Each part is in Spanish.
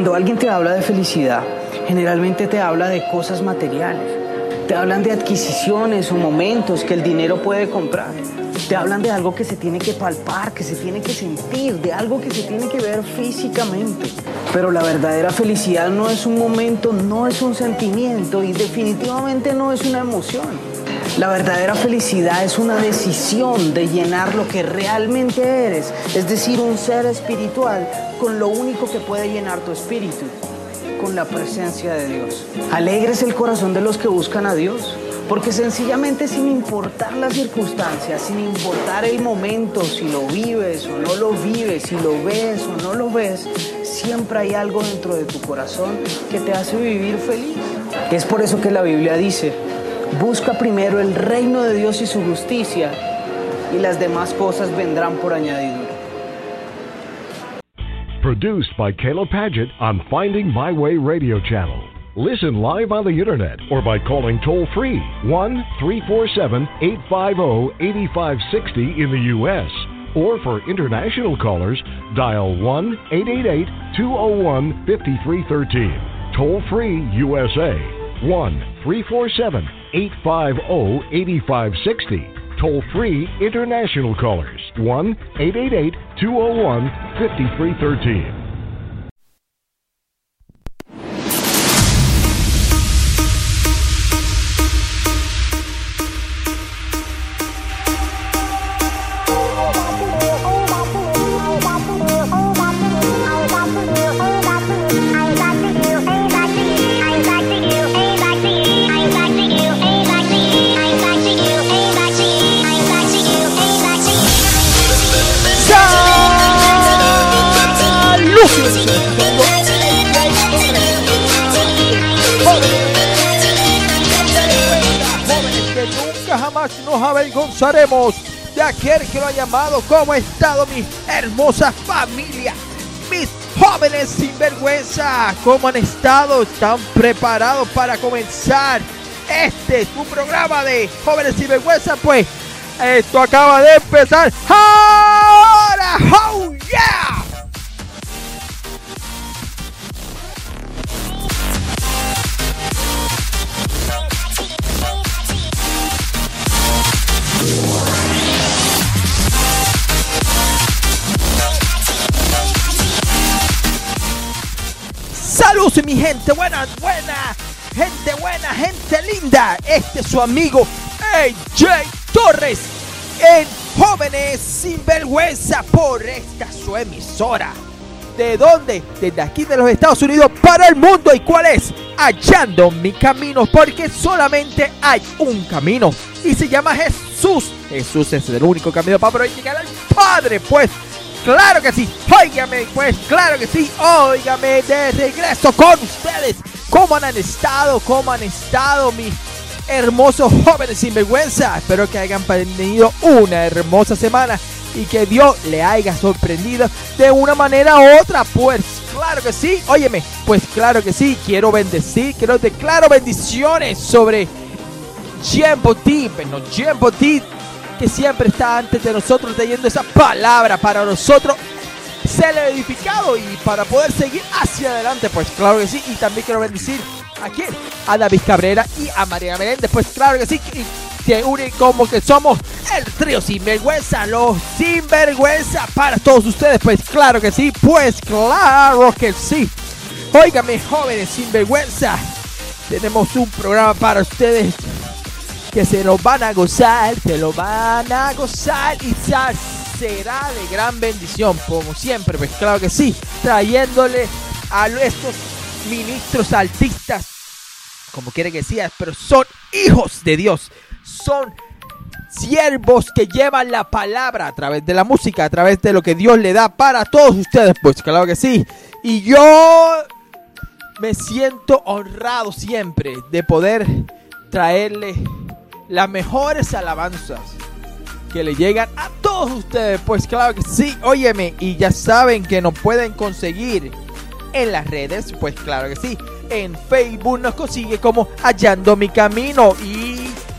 Cuando alguien te habla de felicidad, generalmente te habla de cosas materiales. Te hablan de adquisiciones o momentos que el dinero puede comprar. Te hablan de algo que se tiene que palpar, que se tiene que sentir, de algo que se tiene que ver físicamente. Pero la verdadera felicidad no es un momento, no es un sentimiento y definitivamente no es una emoción. La verdadera felicidad es una decisión de llenar lo que realmente eres, es decir, un ser espiritual con lo único que puede llenar tu espíritu, con la presencia de Dios. Alegre es el corazón de los que buscan a Dios, porque sencillamente sin importar las circunstancias, sin importar el momento, si lo vives o no lo vives, si lo ves o no lo ves, siempre hay algo dentro de tu corazón que te hace vivir feliz. Es por eso que la Biblia dice: busca primero el reino de Dios y su justicia, y las demás cosas vendrán por añadidura. Produced by Caleb Paget on Finding My Way Radio Channel. Listen live on the internet or by calling toll-free 1-347-850-8560 in the U.S. Or for international callers, dial 1-888-201-5313. Toll-free USA 1-347-850-8560. Toll-free international callers 1-888-201-5313. Nos avergonzaremos de aquel que lo ha llamado. ¿Cómo ha estado mi hermosa familia? Mis jóvenes sinvergüenza, ¿cómo han estado? ¿Están preparados para comenzar su programa de jóvenes sinvergüenza? Pues esto acaba de empezar ahora. ¡Oh, yeah! Saludos mi gente buena, gente linda. Este es su amigo AJ Torres en Jóvenes Sinvergüenza por esta su emisora. ¿De dónde? Desde aquí de los Estados Unidos para el mundo. ¿Y cuál es? Hallando mi camino, porque solamente hay un camino y se llama Jesús. Jesús es el único camino para poder llegar al Padre, pues. Claro que sí, óigame, pues claro que sí, óigame de regreso con ustedes. ¿Cómo han estado? ¿Cómo han estado mis hermosos jóvenes sinvergüenza? Espero que hayan tenido una hermosa semana y que Dios le haya sorprendido de una manera u otra. Pues claro que sí, óyeme, pues claro que sí, quiero declaro bendiciones sobre Jean Bautit, que siempre está antes de nosotros trayendo esa palabra para nosotros ser edificado y para poder seguir hacia adelante. Pues claro que sí, y también quiero bendecir aquí a David Cabrera y a María Meléndez. Pues claro que sí, y se unen como que somos el trío sinvergüenza, los sinvergüenza para todos ustedes. Pues claro que sí, óigame jóvenes sinvergüenza, tenemos un programa para ustedes que se lo van a gozar y será de gran bendición, como siempre, pues claro que sí, trayéndole a estos ministros artistas, como quiere que sea, pero son hijos de Dios, son siervos que llevan la palabra a través de la música, a través de lo que Dios le da para todos ustedes, pues claro que sí, y yo me siento honrado siempre de poder traerle las mejores alabanzas que le llegan a todos ustedes. Pues claro que sí, óyeme, y ya saben que nos pueden conseguir en las redes. Pues claro que sí, en Facebook nos consigue como Hallando Mi Camino y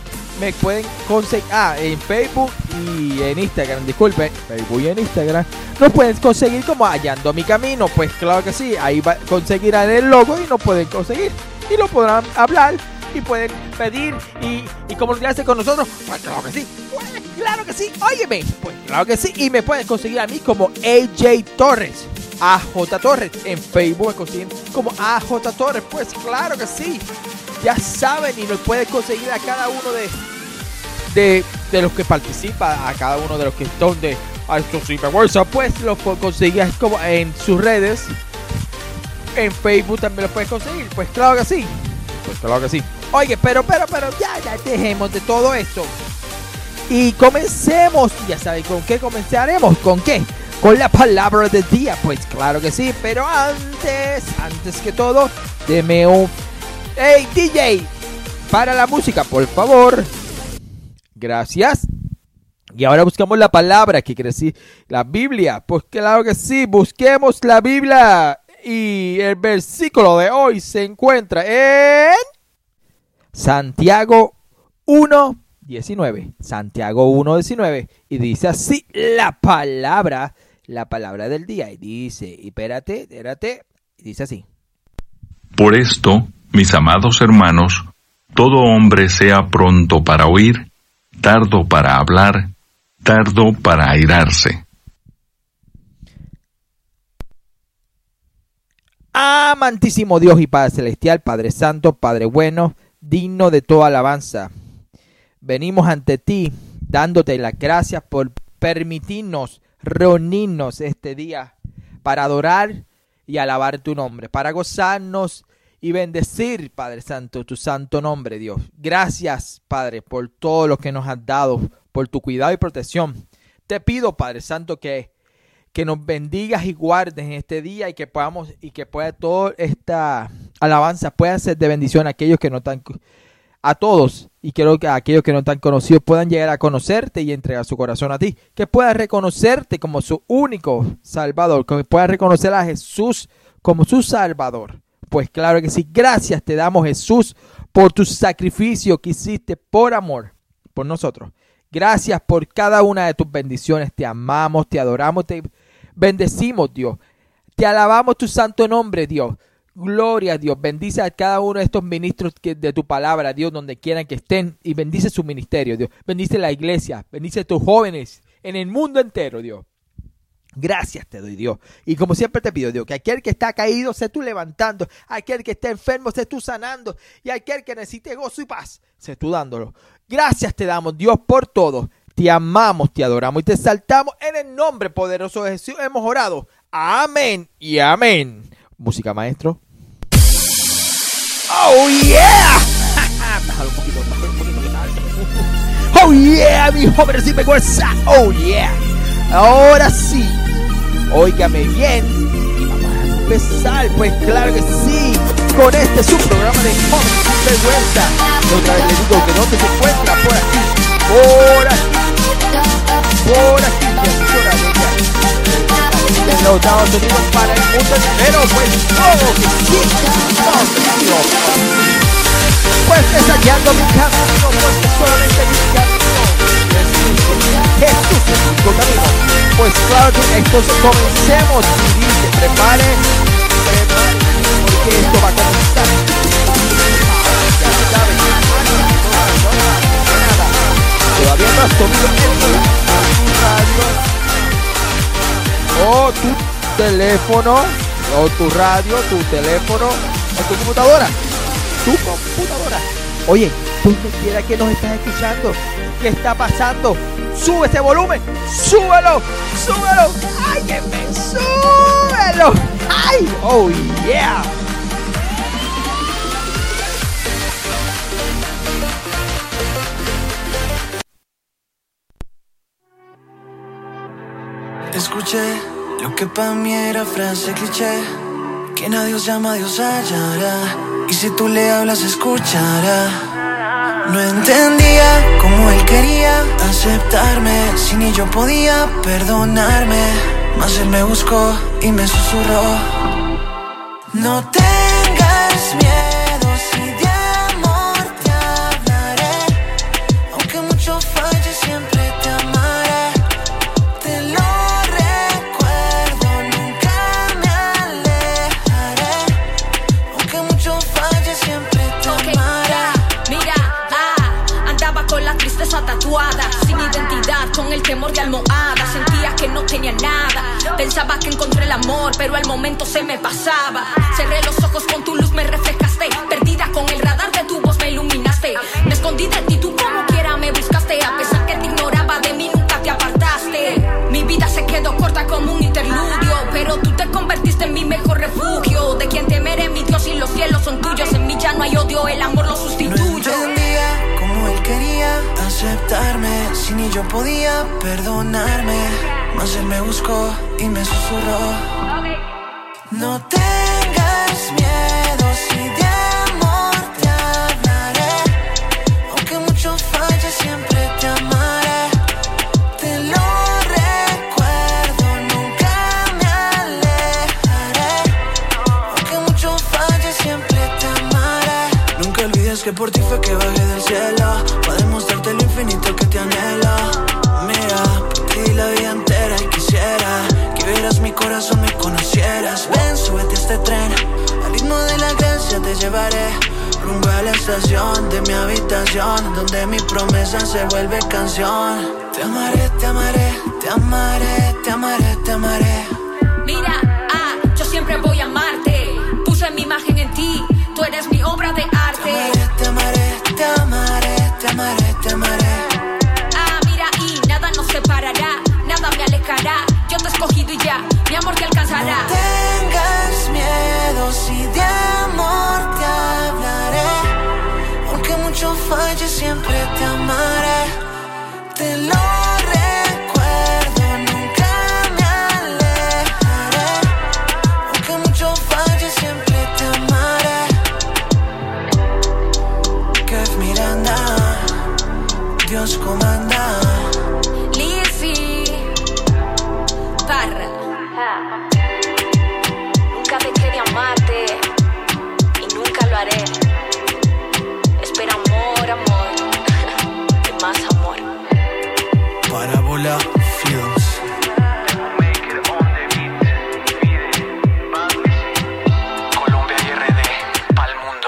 me pueden conseguir en Facebook y en Instagram, disculpen, Facebook y en Instagram nos pueden conseguir como Hallando Mi Camino. Pues claro que sí, ahí conseguirán el logo y nos pueden conseguir y lo podrán hablar y pueden pedir y comunicarse con nosotros. Pues claro que sí, óyeme, pues claro que sí. Y me pueden conseguir a mí como AJ Torres, AJ Torres. En Facebook me consiguen como AJ Torres. Pues claro que sí, ya saben, y nos pueden conseguir a cada uno de los que participan, a cada uno de los que están de Alto Sinvergüenza, pues los conseguir como en sus redes. En Facebook también los puedes conseguir. Pues claro que sí. Oye, pero ya dejemos de todo esto y comencemos. Ya saben con qué comenzaremos. ¿Con qué? Con la palabra del día. Pues claro que sí, pero antes que todo, deme un... ¡Hey, DJ! Para la música, por favor. Gracias. Y ahora buscamos la palabra que quiere decir la Biblia. Pues claro que sí, busquemos la Biblia. Y el versículo de hoy se encuentra en Santiago 1:19. Santiago 1:19. Y dice así la palabra del día. Y dice, espérate. Y dice así. Por esto, mis amados hermanos, todo hombre sea pronto para oír, tardo para hablar, tardo para airarse. Amantísimo Dios y Padre Celestial, Padre Santo, Padre bueno, digno de toda alabanza. Venimos ante ti dándote las gracias por permitirnos reunirnos este día para adorar y alabar tu nombre, para gozarnos y bendecir, Padre Santo, tu santo nombre, Dios. Gracias, Padre, por todo lo que nos has dado, por tu cuidado y protección. Te pido, Padre Santo, que nos bendigas y guardes en este día y que pueda toda esta alabanza pueda ser de bendición a aquellos que no están, a todos, y quiero que aquellos que no están conocidos puedan llegar a conocerte y entregar su corazón a ti, que puedan reconocerte como su único Salvador, que puedan reconocer a Jesús como su Salvador. Pues claro que sí, gracias te damos, Jesús, por tu sacrificio que hiciste por amor por nosotros. Gracias por cada una de tus bendiciones. Te amamos, te adoramos, te bendecimos, Dios. Te alabamos tu santo nombre, Dios. Gloria a Dios. Bendice a cada uno de estos ministros de tu palabra, Dios, donde quieran que estén. Y bendice su ministerio, Dios. Bendice la iglesia. Bendice a tus jóvenes en el mundo entero, Dios. Gracias te doy, Dios. Y como siempre te pido, Dios, que aquel que está caído, sé tú levantando. Aquel que está enfermo, sé tú sanando. Y aquel que necesite gozo y paz, sé tú dándolo. Gracias te damos, Dios, por todo. Te amamos, te adoramos y te exaltamos. En el nombre poderoso de Jesús hemos orado. Amén y amén. Música, maestro. ¡Oh, yeah! Bájalo un poquito. ¡Oh, yeah, mi joven sin vergüenza! ¡Oh, yeah! Ahora sí, óigame bien y vamos a empezar, pues claro que sí, con este su programa de Joven Sin Vergüenza. Otra vez le digo que no se encuentra por aquí, de los Estados Unidos para el mundo entero, pues todo que sí, pues ensayando mi camino, porque solamente mi camino Jesús es el único camino. Pues claro que entonces comencemos. Dirige, prepare, porque esto va a comenzar. Ya saben, todavía no has tomado tu radio, o tu teléfono, o tu radio, tu teléfono, o tu computadora. Oye, donde quiera que nos estás escuchando, ¿qué está pasando? Sube ese volumen, súbelo. Ay, que me súbelo. Ay, oh yeah. Escuché lo que pa' mí era frase cliché, que a Dios llama, Dios hallará, y si tú le hablas escuchará. No entendía cómo él quería aceptarme, si ni yo podía perdonarme, mas él me buscó y me susurró: no tengas miedo, si de amor te hablaré, tenía nada. Pensaba que encontré el amor, pero al momento se me pasaba. Cerré los ojos, con tu luz me reflejaste. Perdida con el radar de tu voz me iluminaste. Me escondí de ti, tú como quiera me buscaste. A pesar que te ignoraba, de mí nunca te apartaste. Mi vida se quedó corta como un interludio, pero tú te convertiste en mi mejor refugio. De quien temeré, mi Dios, y los cielos son tuyos. En mí ya no hay odio, el amor lo sustituyo. No entendía cómo él quería aceptarme, si ni yo podía perdonarme. Mas él me buscó y me susurró: no tengas miedo, si de amor te hablaré. Aunque mucho falle, siempre te amaré. Te lo recuerdo, nunca me alejaré. Aunque mucho falle, siempre te amaré. Nunca olvides que por ti fue que bajé del cielo, para demostrarte lo infinito que te anhelo. Mira, por ti la vida entera y quisiera que vieras mi corazón, me conocieras. Ven, súbete a este tren, al ritmo de la gracia te llevaré rumbo a la estación de mi habitación, donde mi promesa se vuelve canción. Te amaré, te amaré, te amaré, te amaré, te amaré. Mira, yo siempre voy a amarte. Puse mi imagen en ti, tú eres mi obra de arte. Te amaré, te amaré, te amaré, te amaré. Mira, y nada nos separará, nada me alejará. Yo te he escogido y ya, mi amor te alcanzará. No tengas miedo, si de amor te hablaré. Aunque mucho falle, siempre te amaré. Te lo recuerdo, nunca me alejaré. Aunque mucho falle, siempre te amaré. Kev Miranda, Dios comanda. Lizzy Parra. Nunca dejé de amarte y nunca lo haré. Espera amor, amor y más amor. Parábola Films. Colombia y RD, pa'l mundo.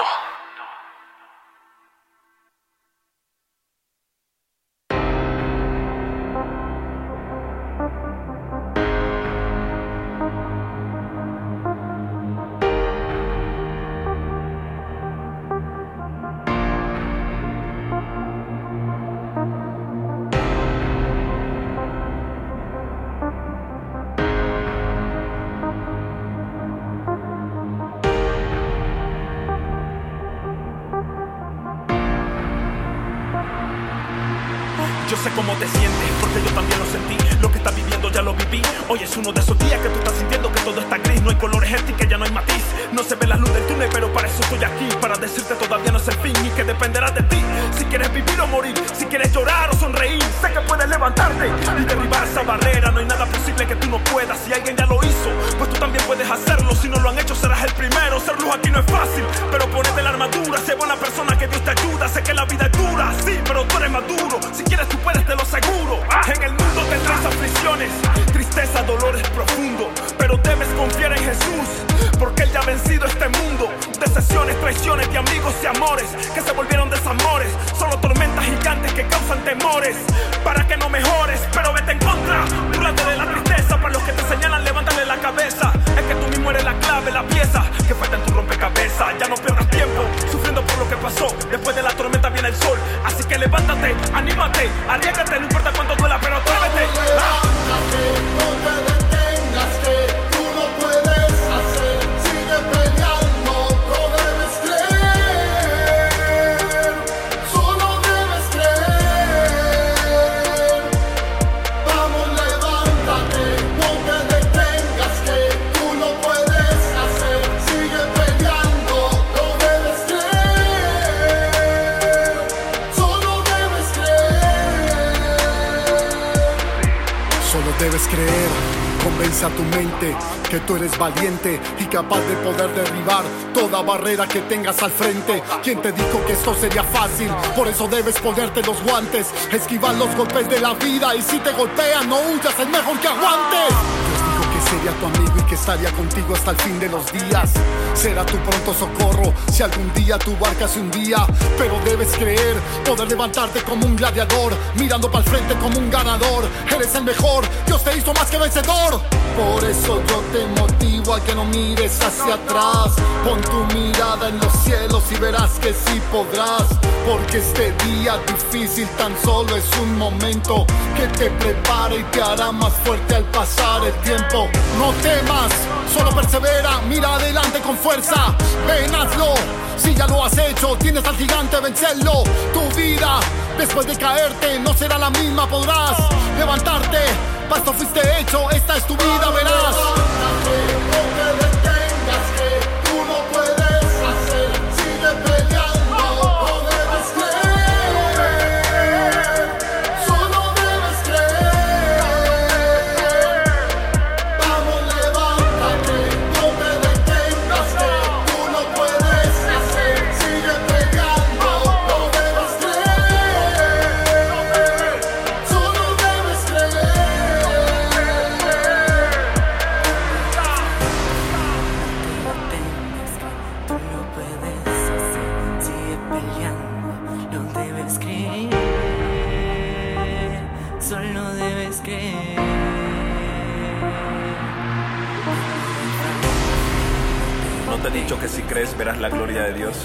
Yo sé cómo te sientes, porque yo también lo sentí. Lo que estás viviendo ya lo viví. Hoy es uno de esos días que tú estás sintiendo que todo está gris. No hay colores en ti, que ya no hay matiz. No se ve la luz del túnel, pero para eso estoy aquí. Para decirte todavía no es el fin y que dependerá de ti. Si quieres vivir o morir, si quieres llorar o sonreír, sé que puedes levantarte y derribar esa barrera. No hay nada posible que tú no puedas. Si alguien ya lo hizo, pues tú también puedes hacerlo. Si no lo han hecho, serás el primero. Ser luz aquí no es fácil, pero ponete la armadura. Sé buena persona, que Dios te ayuda. Sé que la vida es dura, sí, pero tú eres maduro. Si quieres tú puedes, te lo aseguro. En el mundo tendrás aflicciones, tristeza, dolores profundos, pero debes confiar en Jesús, porque Él ya ha vencido este mundo. Decepciones, traiciones de amigos y amores que se volvieron desamores. Solo tormentas gigantes que causan temores para que no mejores, pero vete en contra. Búrlate de la tristeza, para los que te señalan, levántale la cabeza. Es que tú mismo eres la clave, la pieza que falta en tu rompecabezas. Ya no pierdas tiempo sufriendo por lo que pasó. Después de la tormenta viene el sol, así que levántate, anímate, arriésgate, no importa cuánto duela, pero atrévete. No te detengas, que tú lo puedes hacer. Sigue peleando, no debes creer. Solo debes creer. Vamos, levántate, no te detengas, que tú lo puedes hacer. Sigue peleando, no debes creer. Solo debes creer. Solo debes creer, convence a tu mente que tú eres valiente y capaz de poder derribar toda barrera que tengas al frente. ¿Quién te dijo que esto sería fácil? Por eso debes ponerte los guantes, esquivar los golpes de la vida, y si te golpean no huyas, es mejor que aguantes. Dios dijo que sería tu amigo y que que estaría contigo hasta el fin de los días. Será tu pronto socorro si algún día tu barca se hundía. Pero debes creer, poder levantarte como un gladiador, mirando para el frente como un ganador. Eres el mejor, Dios te hizo más que vencedor. Por eso yo te motivo a que no mires hacia atrás. Pon tu mirada en los cielos y verás que sí podrás. Porque este día difícil tan solo es un momento que te prepara y te hará más fuerte al pasar el tiempo. No temas, solo persevera, mira adelante con fuerza. Ven, hazlo, si ya lo has hecho, tienes al gigante, vencerlo. Tu vida, después de caerte, no será la misma, podrás levantarte. Para esto fuiste hecho, esta es tu vida, verás. No te detengas, que tú lo puedes hacer. Sigue peleando, no debes creer. Solo debes creer. Vamos, levántate, no te detengas, que tú lo puedes hacer. Sigue peleando, no debes creer. Solo debes creer. Solo debes creer. ¿No te he dicho que si crees verás la gloria de Dios?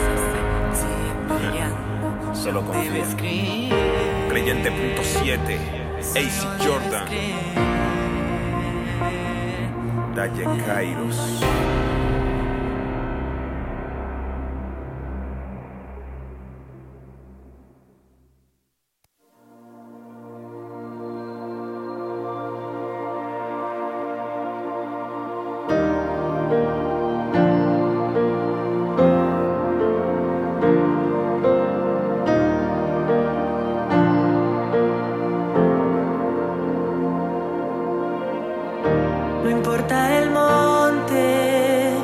Solo confía. Creyente.7, AC Jordan, Daye Kairos. No importa el monte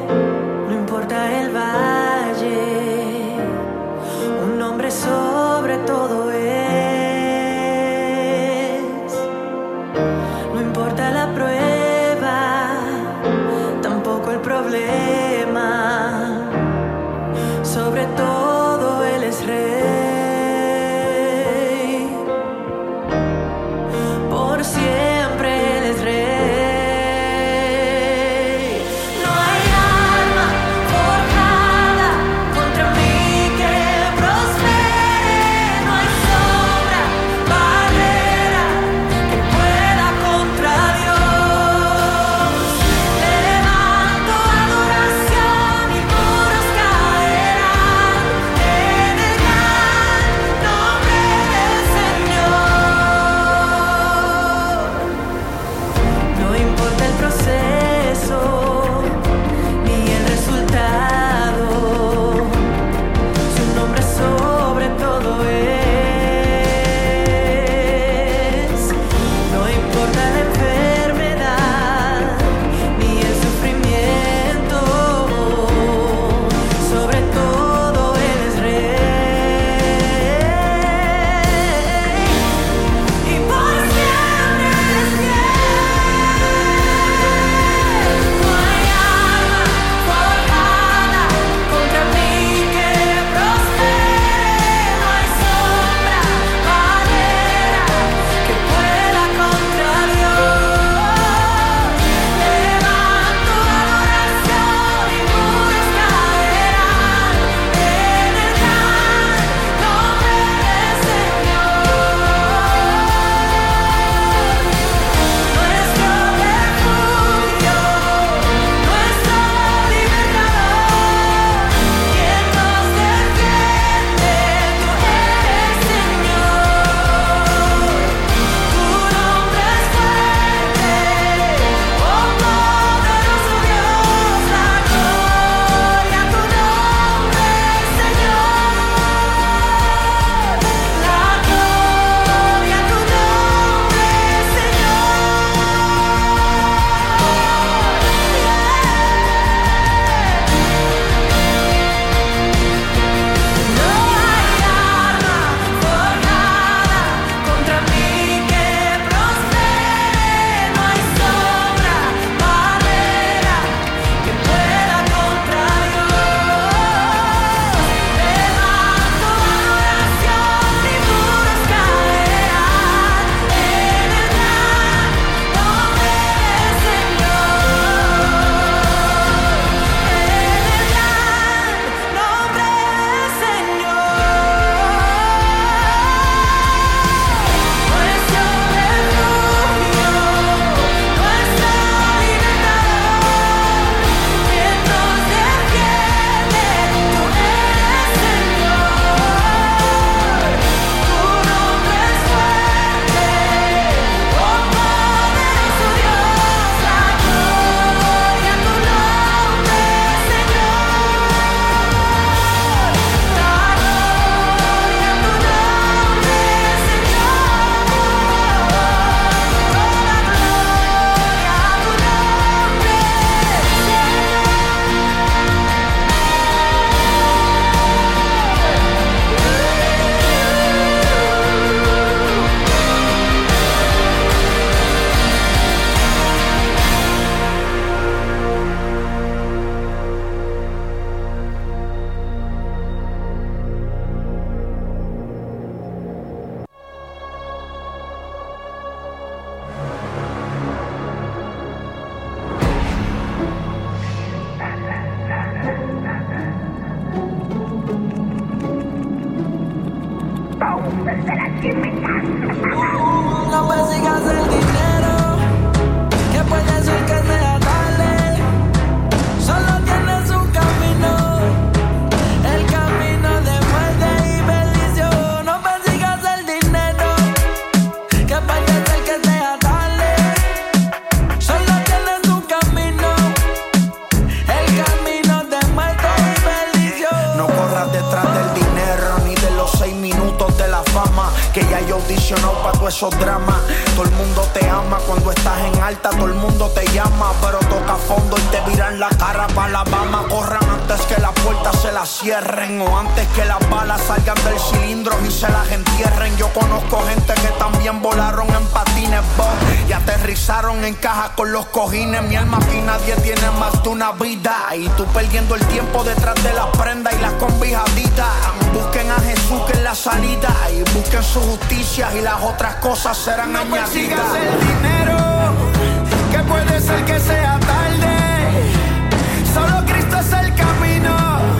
todos esos dramas. Todo el mundo te ama cuando estás en alta, todo el mundo te llama, pero toca fondo y te viran la cara pa' la Bama. Corran antes que las puertas se las cierren, o antes que las balas salgan del cilindro y se las entierren. Yo conozco gente que también volaron en patines, y aterrizaron en cajas con los cojines. Mi alma aquí nadie tiene más de una vida, y tú perdiendo el tiempo detrás de las prendas y las convijaditas. Busquen a Jesús que es la salida, y busquen su justicia y las otras cosas serán no añadidas. Persigas el dinero, que puede ser que sea tarde. Solo Cristo es el camino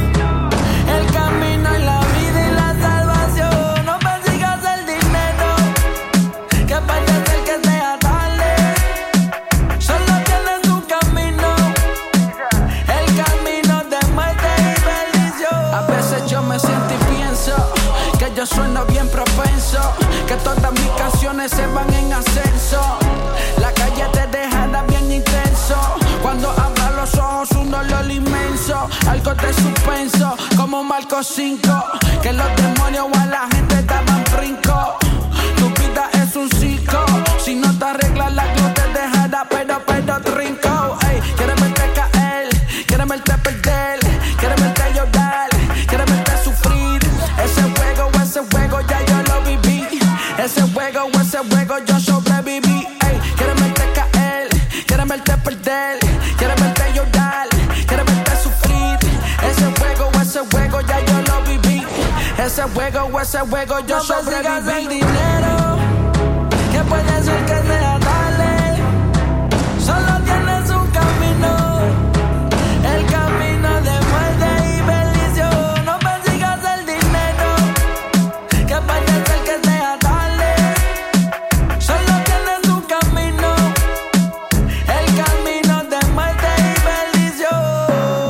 y la vida y la salvación. No persigas el dinero, que puede ser que sea tarde. Solo tienes un camino, el camino de muerte y bendición. A veces yo me siento y pienso que yo sueno bien propenso, que todas mis canciones se van en ascenso. La calle te dejará bien intenso. Cuando abras los ojos un dolor inmenso, algo de suspenso como Marcos 5, que los demonios a la gente daban brinco. Tu vida es un circo, si no te arreglas la cruz te dejará pero trinco. Ey, quieres verte caer, quieres verte perder, quieres verte llorar, quieres verte sufrir. Ese juego ya yo lo viví. Ese juego yo sobreviví. Ey, quieres verte caer, quieres verte perder, quieres verte llorar, quieres verte sufrir. Ese juego ya yo lo viví. Ese juego yo sobreviví. No persigas el dinero, que puede ser que sea tarde. Solo tienes un camino, el camino de muerte y bendición. No persigas el dinero, que puede ser que sea tarde. Solo tienes un camino, el camino de muerte y bendición.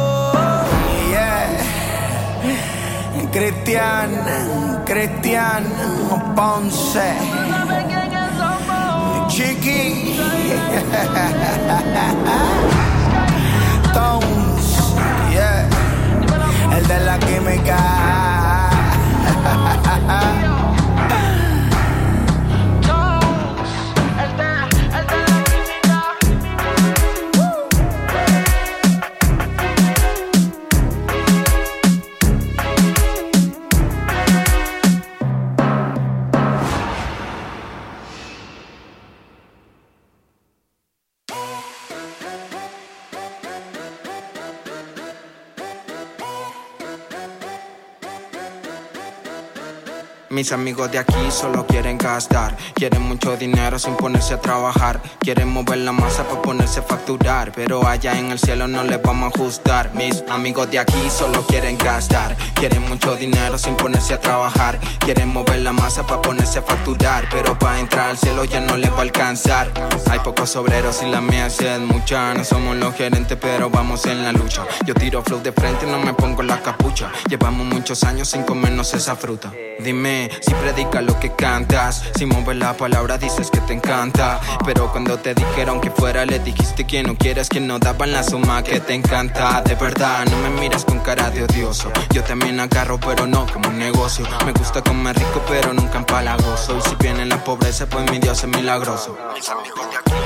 Yeah, Cristian Ponce, Chiqui, Tones, yeah, el de la química. Mis amigos de aquí solo quieren gastar, quieren mucho dinero sin ponerse a trabajar, quieren mover la masa para ponerse a facturar, pero allá en el cielo no les vamos a ajustar. Mis amigos de aquí solo quieren gastar, quieren mucho dinero sin ponerse a trabajar, quieren mover la masa para ponerse a facturar, pero para entrar al cielo ya no les va a alcanzar. Hay pocos obreros y la mía sí es mucha, no somos los gerentes pero vamos en la lucha. Yo tiro flow de frente y no me pongo la capucha, llevamos muchos años sin comernos esa fruta. Dime si predicas lo que cantas, si mueves la palabra dices que te encanta, pero cuando te dijeron que fuera le dijiste que no quieres, que no daban la suma que te encanta. De verdad no me miras con cara de odioso, yo también agarro pero no como un negocio. Me gusta comer rico pero nunca empalagoso, y si viene la pobreza pues mi Dios es milagroso. Mis amigos de aquí,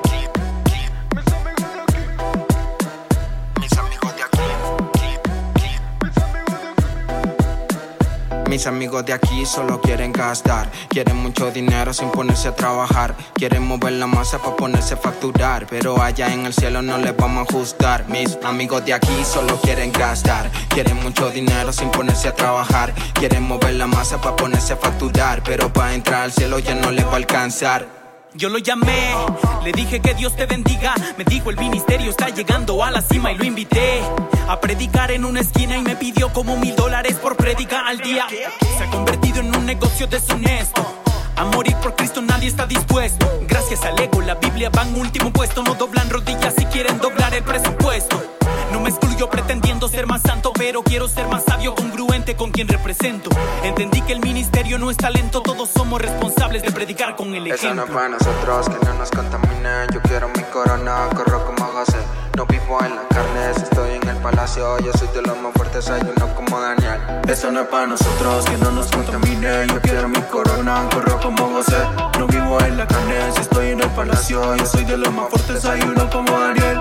mis amigos de aquí solo quieren gastar, quieren mucho dinero sin ponerse a trabajar, quieren mover la masa para ponerse a facturar, pero allá en el cielo no les vamos a ajustar. Mis amigos de aquí solo quieren gastar, quieren mucho dinero sin ponerse a trabajar, quieren mover la masa para ponerse a facturar, pero para entrar al cielo ya no les va a alcanzar. Yo lo llamé, le dije que Dios te bendiga. Me dijo el ministerio está llegando a la cima y lo invité a predicar en una esquina y me pidió como $1000 por prédica al día. Se ha convertido en un negocio deshonesto, a morir por Cristo nadie está dispuesto. Gracias al ego la Biblia va en último puesto, no doblan rodillas si quieren doblar el presupuesto. No me excluyo pretendiendo ser más santo, pero quiero ser más sabio, congruente con quien represento. Entendí que el ministerio no es talento, todos somos responsables de predicar con el ejemplo. Eso no es para nosotros, que no nos contamine. Yo quiero mi corona, corro como José. No vivo en la carne, si estoy en el palacio. Yo soy de los más fuertes, hay uno como Daniel. Eso no es para nosotros, que no nos contamine. Yo quiero mi corona, corro como José. No vivo en la carne, si estoy en el palacio. Yo soy de los más fuertes, hay uno como Daniel.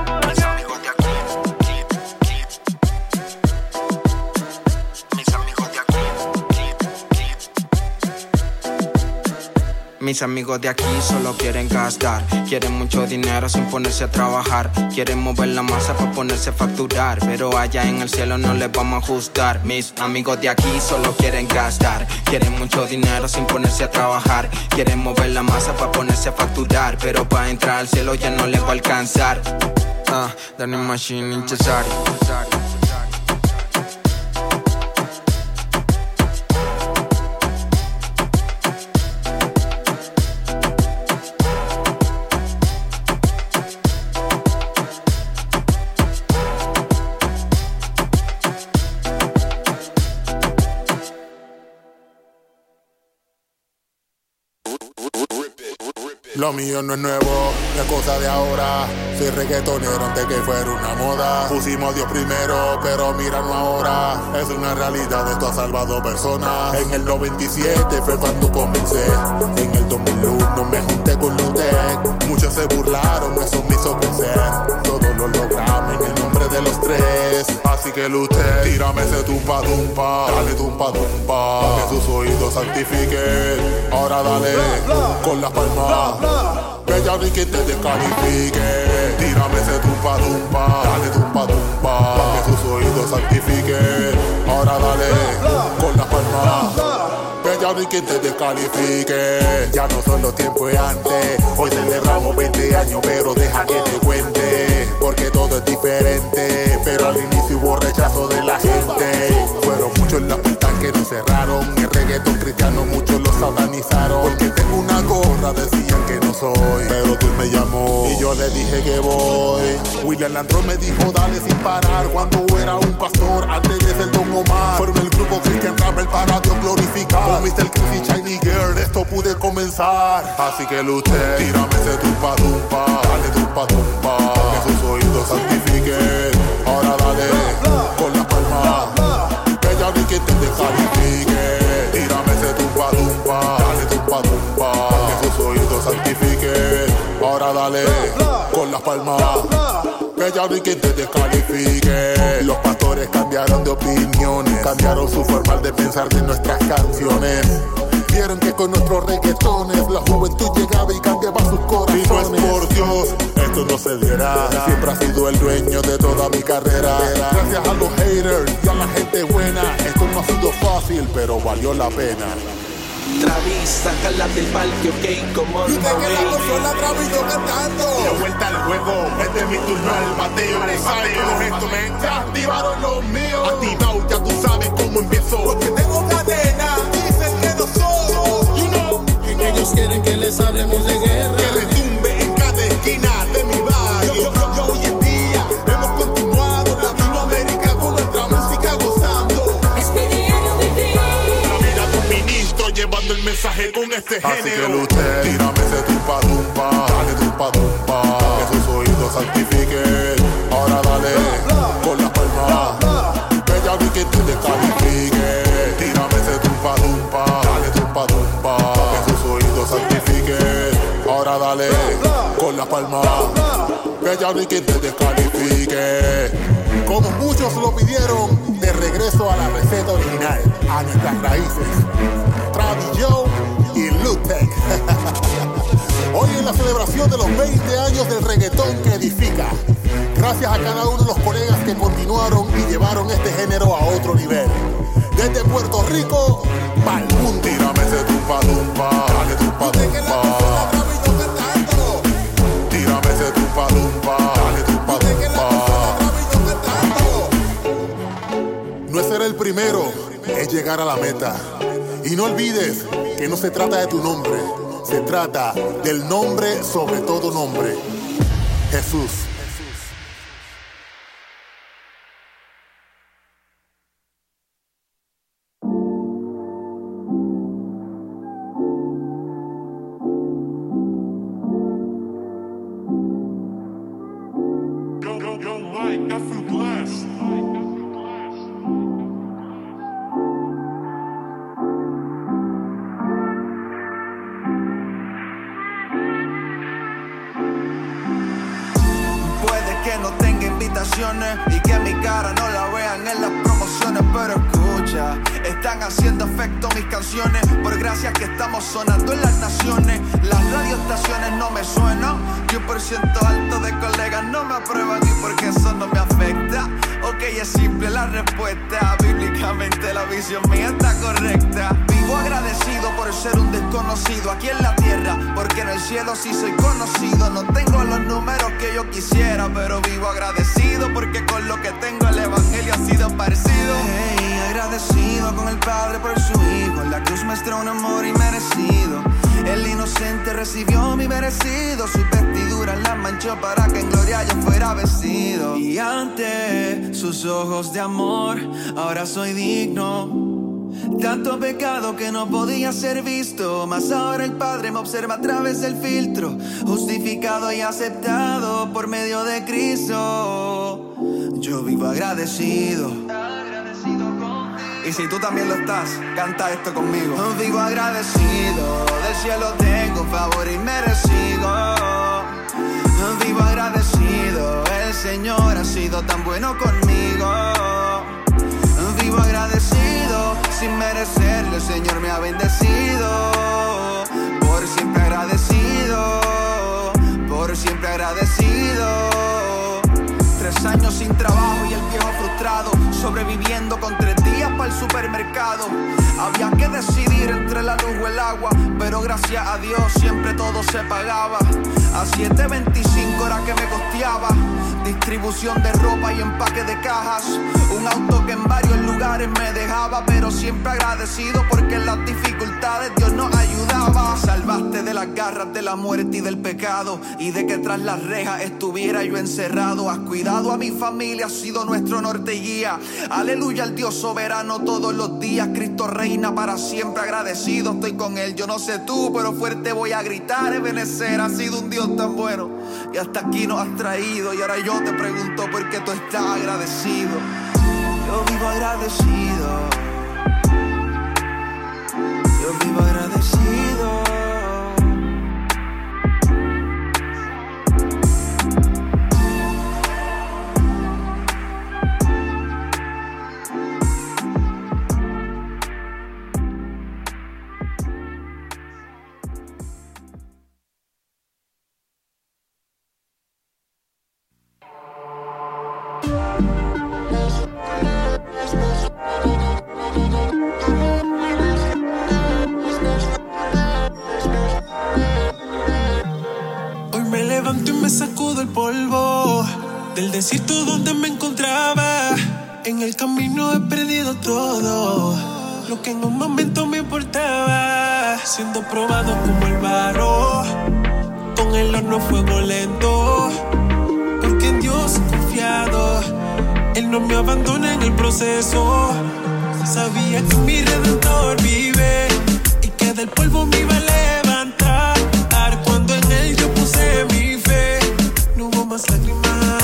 Mis amigos de aquí solo quieren gastar. Quieren mucho dinero sin ponerse a trabajar. Quieren mover la masa para ponerse a facturar. Pero allá en el cielo no les vamos a ajustar. Mis amigos de aquí solo quieren gastar. Quieren mucho dinero sin ponerse a trabajar. Quieren mover la masa para ponerse a facturar. Pero para entrar al cielo ya no les va a alcanzar. Danny Machine y Cesari. Lo mío no es nuevo, no es cosa de ahora. Soy reggaetonero antes que fuera una moda. Pusimos a Dios primero, pero míranos ahora. Es una realidad, esto ha salvado personas. En el 97 fue cuando comencé. En el 2001 me junté con Lutec. Muchos se burlaron, eso me hizo crecer. Todo lo logramos en el nombre de los tres. Así que Lutec, tírame ese tumpa tumpa. Dale tumpa tumpa, que sus oídos santifiquen. Ahora dale, con las palmas. Bella ni que te descalifique. Tírame ese tumpa tumpa. Dale tumpa tumpa, que sus oídos santifiquen. Ahora dale, con las palmas. Bella ni que te descalifique. Ya no son los tiempos de antes. Hoy celebramos 20 años, pero deja que te cuente. Porque todo es diferente. Pero al inicio hubo rechazo de la gente. Fueron muchos las puertas que nos cerraron. El reggaetón cristiano muchos lo satanizaron. Porque tengo una gorra, decían que no soy. Pero tú me llamó y yo le dije que voy. William Landrón me dijo dale sin parar. Cuando era un pastor, antes de ser Don Omar. Fueron el grupo Christian Rapper para Dios glorificar. Con Mr. Chris y Shiny Girl esto pude comenzar. Así que luché, tírame ese tumpa tumpa. Dale tumpa tumpa, que sus oídos santifiquen. Ahora dale, con las palmas. Bella ni que te descalifique. Tírame ese tumpa tumpa. Dale tumpa tumpa, que sus oídos santifiquen. Ahora dale, con las palmas. Bella ni que te descalifique. Los pastores cambiaron de opiniones. Cambiaron su forma de pensar de nuestras canciones. Vieron que con nuestros reggaetones la juventud llegaba y cambiaba sus corazones. Y no es por Dios, esto no se diera. Siempre ha sido el dueño de toda mi carrera. Gracias a los haters y a la gente buena. Esto no ha sido fácil, pero valió la pena. Travis, sácala del parque, ok, como y te que la consola Travis yo cantando. De vuelta al juego, este es mi turno al bateo. Los instrumentos ya activaron los míos. Activado, ya tú sabes cómo empiezo. Porque tengo cadena, dicen que no soy. You know, que ellos quieren que les hablemos de guerra. Que retumbe en cada esquina de mi barrio. Yo hoy en día hemos continuado Latinoamérica con nuestra música gozando. Es mi diario vivir. Mira tu ministro llevando el mensaje con este género. Así que luché, tírame ese tumpa tumpa. Dale tumpa tumpa, que sus oídos santifiquen. Ahora dale, con las palmas. Bella ni que te descalifique. Tírame ese tumpa tumpa. Dale tumpa tumpa, que sus oídos santifiquen. Ahora dale, con las palmas. Bella ni que te descalifique. Como muchos lo pidieron, de regreso a la receta original, a nuestras raíces. Travis Joe y Lutec. Hoy en la celebración de los 20 años del reggaetón que edifica. Gracias a cada uno de los colegas que continuaron y llevaron este género a otro nivel. Desde Puerto Rico para el mundo. Tírame ese tumpa tumpa. Dale tumpa tumpa. Tírame ese tumpa tumpa. Dale tumpa tumpa. No es ser el primero, es llegar a la meta. Y no olvides que no se trata de tu nombre, se trata del nombre sobre todo nombre, Jesús. Y que mi cara no la vean en las promociones, pero escucha, están haciendo efecto mis canciones, por gracias que estamos sonando en las naciones. Las radioestaciones no me suenan y 1% alto de colegas no me aprueban, y porque eso no me afecta. Ok, es simple la respuesta, bíblicamente la visión mía está correcta. Vivo agradecido por ser un desconocido aquí en la tierra, porque en el cielo sí soy conocido. No tengo los números que yo quisiera, pero vivo agradecido porque con lo que tengo el evangelio ha sido parecido. Hey, agradecido con el Padre por su Hijo, en la cruz muestra un amor inmerecido. El inocente recibió mi merecido, su vestidura la manchó para que en gloria yo fuera vestido. Y ante sus ojos de amor, ahora soy digno. Tanto pecado que no podía ser visto, mas ahora el Padre me observa a través del filtro. Justificado y aceptado por medio de Cristo. Yo vivo agradecido. Y si tú también lo estás, canta esto conmigo. Vivo agradecido, del cielo tengo favor inmerecido. Vivo agradecido, el Señor ha sido tan bueno conmigo. Vivo agradecido, sin merecerlo el Señor me ha bendecido. Por siempre agradecido, por siempre agradecido. 3 años sin trabajo y el viejo frustrado, sobreviviendo con 3 días para el supermercado. Había que decidir entre la luz o el agua, pero gracias a Dios siempre todo se pagaba. A 7.25 era que me costeaba distribución de ropa y empaque de cajas. Un auto que en varios lugares me dejaba, pero siempre agradecido porque en las dificultades Dios nos ayudaba. Salvaste de las garras de la muerte y del pecado, y de que tras las rejas estuviera yo encerrado. Has cuidado a mi familia, has sido nuestro norte y guía. Aleluya al Dios soberano todos los días. Cristo reina para siempre, agradecido estoy con Él. Yo no sé tú, pero fuerte voy a gritar. Ebenecer, ha sido un Dios tan bueno y hasta aquí nos has traído. Y ahora yo te pregunto por qué tú estás agradecido. Yo vivo agradecido. Yo vivo agradecido. Del desierto donde me encontraba, en el camino he perdido todo lo que en un momento me importaba. Siendo probado como el barro, con el horno fuego lento, porque en Dios he confiado, Él no me abandona en el proceso. Sabía que mi Redentor vive y que del polvo me iba a levantar. Cuando en Él yo puse mi fe, no hubo más lágrimas.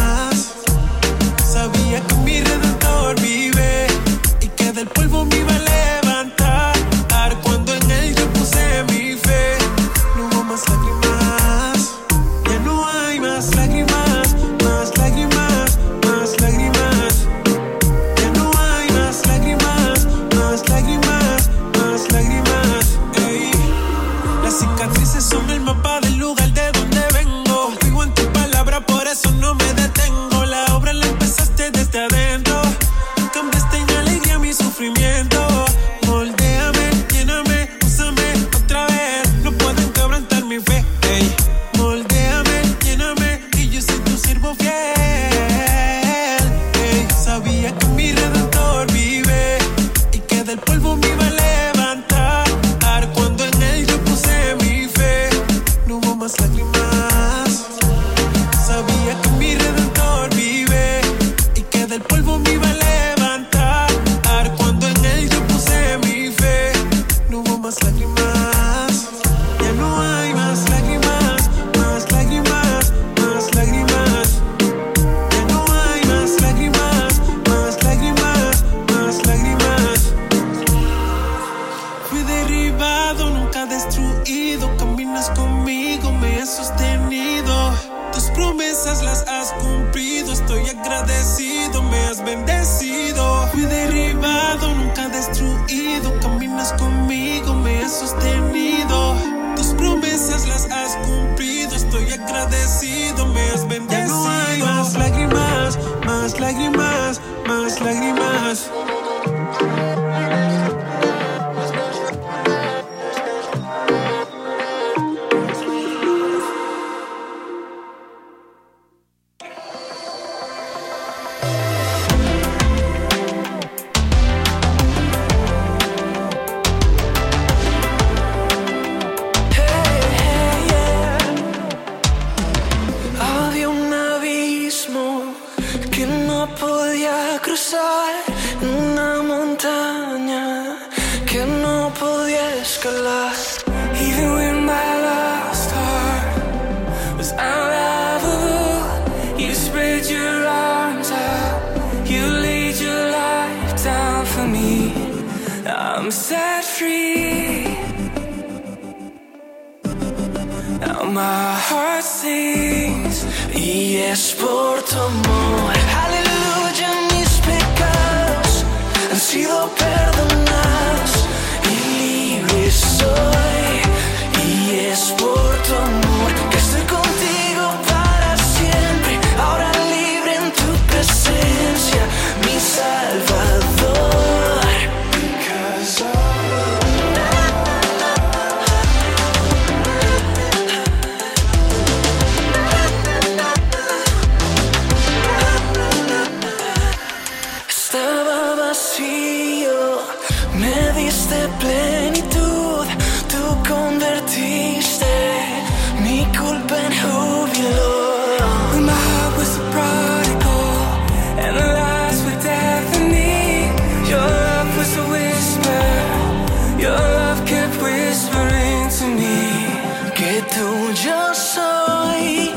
Sabía que mi Redentor vive y que del polvo me iba a levantar. Cuando en Él yo puse mi fe, no hubo más lágrimas. Ya no hay más lágrimas, más lágrimas, más lágrimas. Ya no hay más lágrimas, más lágrimas, más lágrimas. Ey. Las querido, me has bendecido. Fui derribado, nunca destruido. Caminas conmigo, me has sostenido. Tus promesas las has cumplido. Estoy agradecido, me has bendecido. Ya no hay más lágrimas, más lágrimas, más lágrimas. Una montaña que no podía escalar. Even when my lost heart was unraveled, you spread your arms out, you laid your life down for me. I'm set free. Now my heart sings, y es por tu amor. Aleluya, mis pecados han sido perdonados y libre soy. Y es por tu amor que estoy contigo para siempre. Ahora libre en tu presencia, mi Salvador. Because estaba vacío, me diste plenitud, tú convertiste mi culpa en júbilo. When my heart was a prodigal and the lies were deafening, your love was a whisper, your love kept whispering to me que tuyo soy,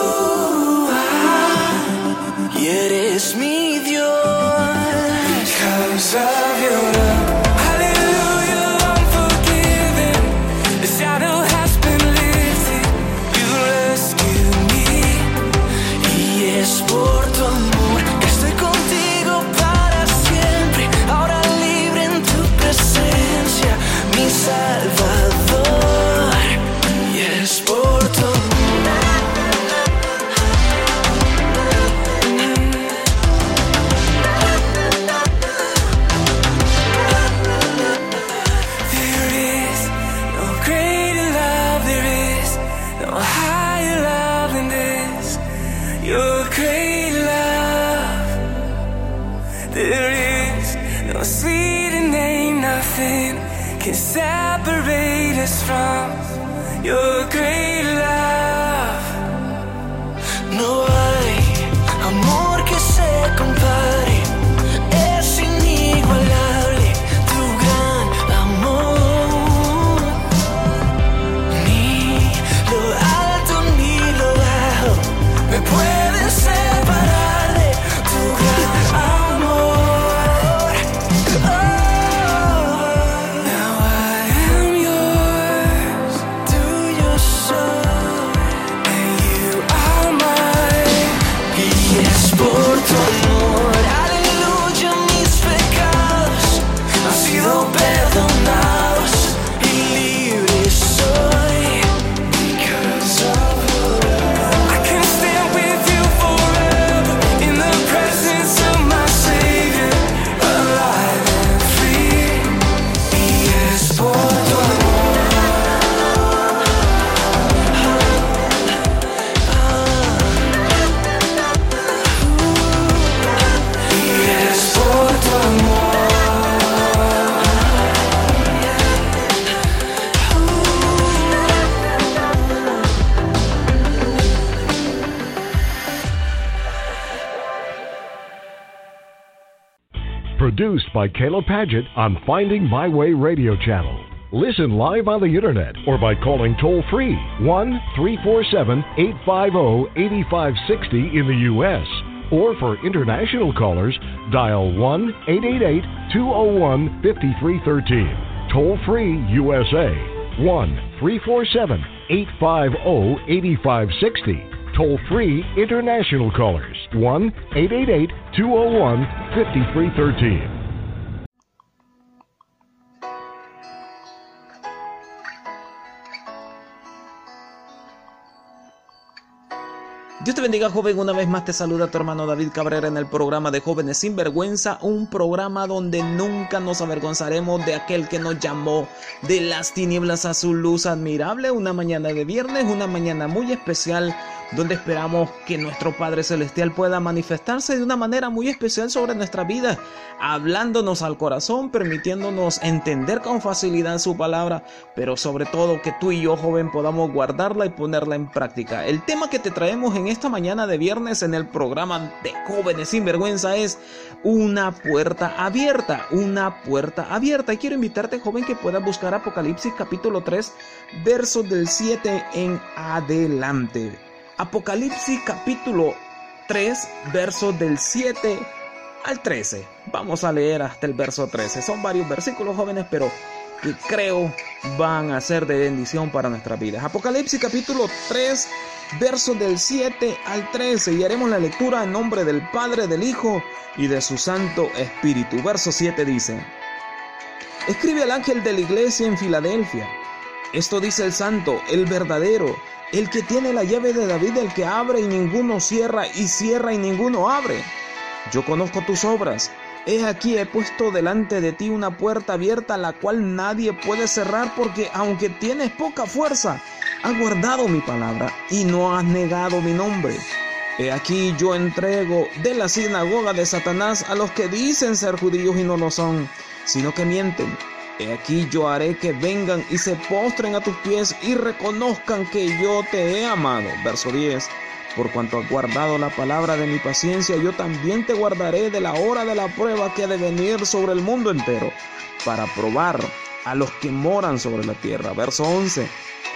y eres mi Dios. Because of your love, hallelujah, I'm forgiven. The shadow has been lifted, you rescued me. Y es por tu amor que estoy contigo para siempre. Ahora libre en tu presencia, mi Salvador. Y es por tu amor. Your great love, there is no sweeter name, nothing can separate us from your great love. No hay amor que se compare, es inigualable tu gran amor. Ni lo alto ni lo bajo me pueden separar de tu gran amor. Now I am yours, tuyo soy, and you are mine. Y es por tu amor, aleluya, mis pecados han sido perdonados y libre soy. Because of your love, I can stand with you forever in the presence of my Savior, alive and free. Y es por tu amor. Y es por tu amor. Produced by Caleb Paget on Finding My Way Radio Channel. Listen live on the internet or by calling toll-free 1-347-850-8560 in the U.S. Or for international callers, dial 1-888-201-5313. Toll-free USA 1-347-850-8560. toll-free international callers, 1-888-201-5313. Dios te bendiga, joven. Una vez más te saluda tu hermano David Cabrera en el programa de Jóvenes Sin Vergüenza, un programa donde nunca nos avergonzaremos de aquel que nos llamó de las tinieblas a su luz admirable. Una mañana de viernes, una mañana muy especial, donde esperamos que nuestro Padre Celestial pueda manifestarse de una manera muy especial sobre nuestra vida, hablándonos al corazón, permitiéndonos entender con facilidad su palabra, pero sobre todo que tú y yo, joven, podamos guardarla y ponerla en práctica. El tema que te traemos en esta mañana de viernes en el programa de Jóvenes Sin Vergüenza es una puerta abierta, una puerta abierta. Y quiero invitarte, joven, que puedas buscar Apocalipsis capítulo 3, versos del 7 en adelante. Apocalipsis capítulo 3, versos del 7 al 13. Vamos a leer hasta el verso 13. Son varios versículos, jóvenes, pero que creo van a ser de bendición para nuestras vidas. Apocalipsis capítulo 3, versos del 7 al 13. Y haremos la lectura en nombre del Padre, del Hijo y de su Santo Espíritu. Verso 7 dice: Escribe al ángel de la iglesia en Filadelfia. Esto dice el santo, el verdadero, el que tiene la llave de David, el que abre y ninguno cierra, y cierra y ninguno abre. Yo conozco tus obras. He aquí he puesto delante de ti una puerta abierta, la cual nadie puede cerrar, porque aunque tienes poca fuerza, has guardado mi palabra y no has negado mi nombre. He aquí yo entrego de la sinagoga de Satanás a los que dicen ser judíos y no lo son, sino que mienten. He aquí yo haré que vengan y se postren a tus pies y reconozcan que yo te he amado. Verso 10. Por cuanto has guardado la palabra de mi paciencia, yo también te guardaré de la hora de la prueba que ha de venir sobre el mundo entero, para probar a los que moran sobre la tierra. Verso 11.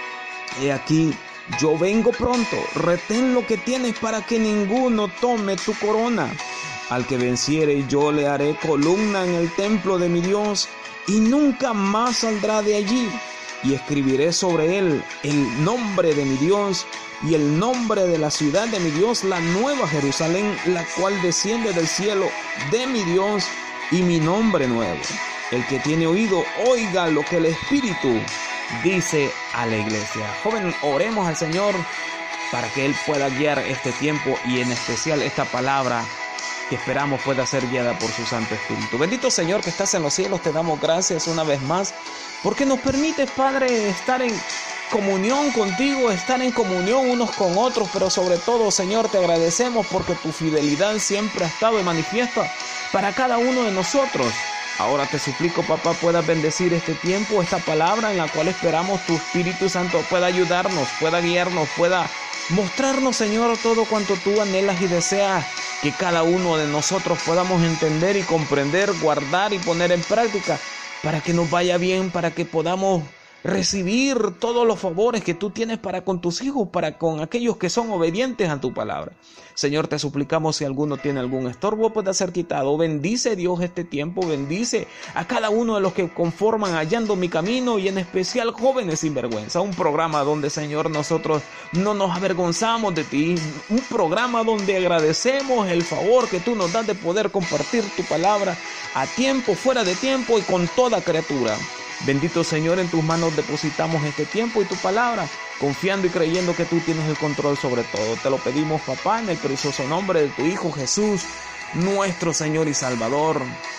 He aquí yo vengo pronto, retén lo que tienes para que ninguno tome tu corona. Al que venciere yo le haré columna en el templo de mi Dios, y nunca más saldrá de allí. Y escribiré sobre él el nombre de mi Dios y el nombre de la ciudad de mi Dios, la nueva Jerusalén, la cual desciende del cielo de mi Dios, y mi nombre nuevo. El que tiene oído, oiga lo que el Espíritu dice a la iglesia. Joven, oremos al Señor para que Él pueda guiar este tiempo y en especial esta palabra que esperamos pueda ser guiada por su Santo Espíritu. Bendito Señor que estás en los cielos, te damos gracias una vez más porque nos permites, Padre, estar en comunión contigo, estar en comunión unos con otros, pero sobre todo, Señor, te agradecemos porque tu fidelidad siempre ha estado de manifiesta para cada uno de nosotros. Ahora te suplico, papá, puedas bendecir este tiempo, esta palabra en la cual esperamos tu Espíritu Santo pueda ayudarnos, pueda guiarnos, pueda mostrarnos, Señor, todo cuanto tú anhelas y deseas que cada uno de nosotros podamos entender y comprender, guardar y poner en práctica para que nos vaya bien, para que podamos recibir todos los favores que tú tienes para con tus hijos, para con aquellos que son obedientes a tu palabra. Señor, te suplicamos si alguno tiene algún estorbo pueda ser quitado. Bendice, Dios, este tiempo, bendice a cada uno de los que conforman Hallando Mi Camino y en especial Jóvenes Sin Vergüenza, un programa donde, Señor, nosotros no nos avergonzamos de ti, un programa donde agradecemos el favor que tú nos das de poder compartir tu palabra a tiempo, fuera de tiempo y con toda criatura. Bendito Señor, en tus manos depositamos este tiempo y tu palabra, confiando y creyendo que tú tienes el control sobre todo. Te lo pedimos, papá, en el precioso nombre de tu Hijo Jesús, nuestro Señor y Salvador.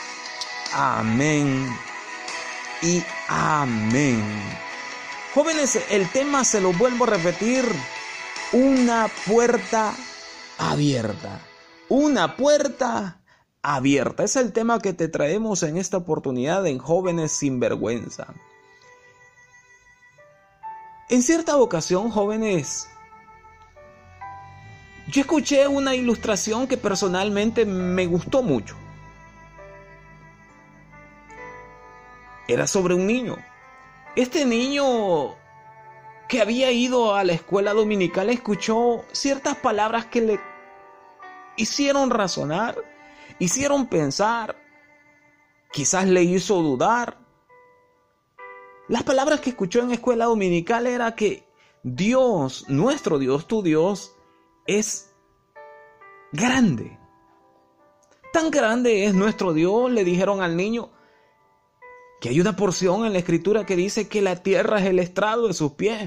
Amén y amén. Jóvenes, el tema se lo vuelvo a repetir: una puerta abierta. Una puerta abierta. Es el tema que te traemos en esta oportunidad en Jóvenes Sin Vergüenza. En cierta ocasión, jóvenes, yo escuché una ilustración que personalmente me gustó mucho. Era sobre un niño. Este niño que había ido a la escuela dominical escuchó ciertas palabras que le hicieron razonar, hicieron pensar, quizás le hizo dudar. Las palabras que escuchó en escuela dominical era que Dios, nuestro Dios, tu Dios, es grande. Tan grande es nuestro Dios, le dijeron al niño, que hay una porción en la Escritura que dice que la tierra es el estrado de sus pies.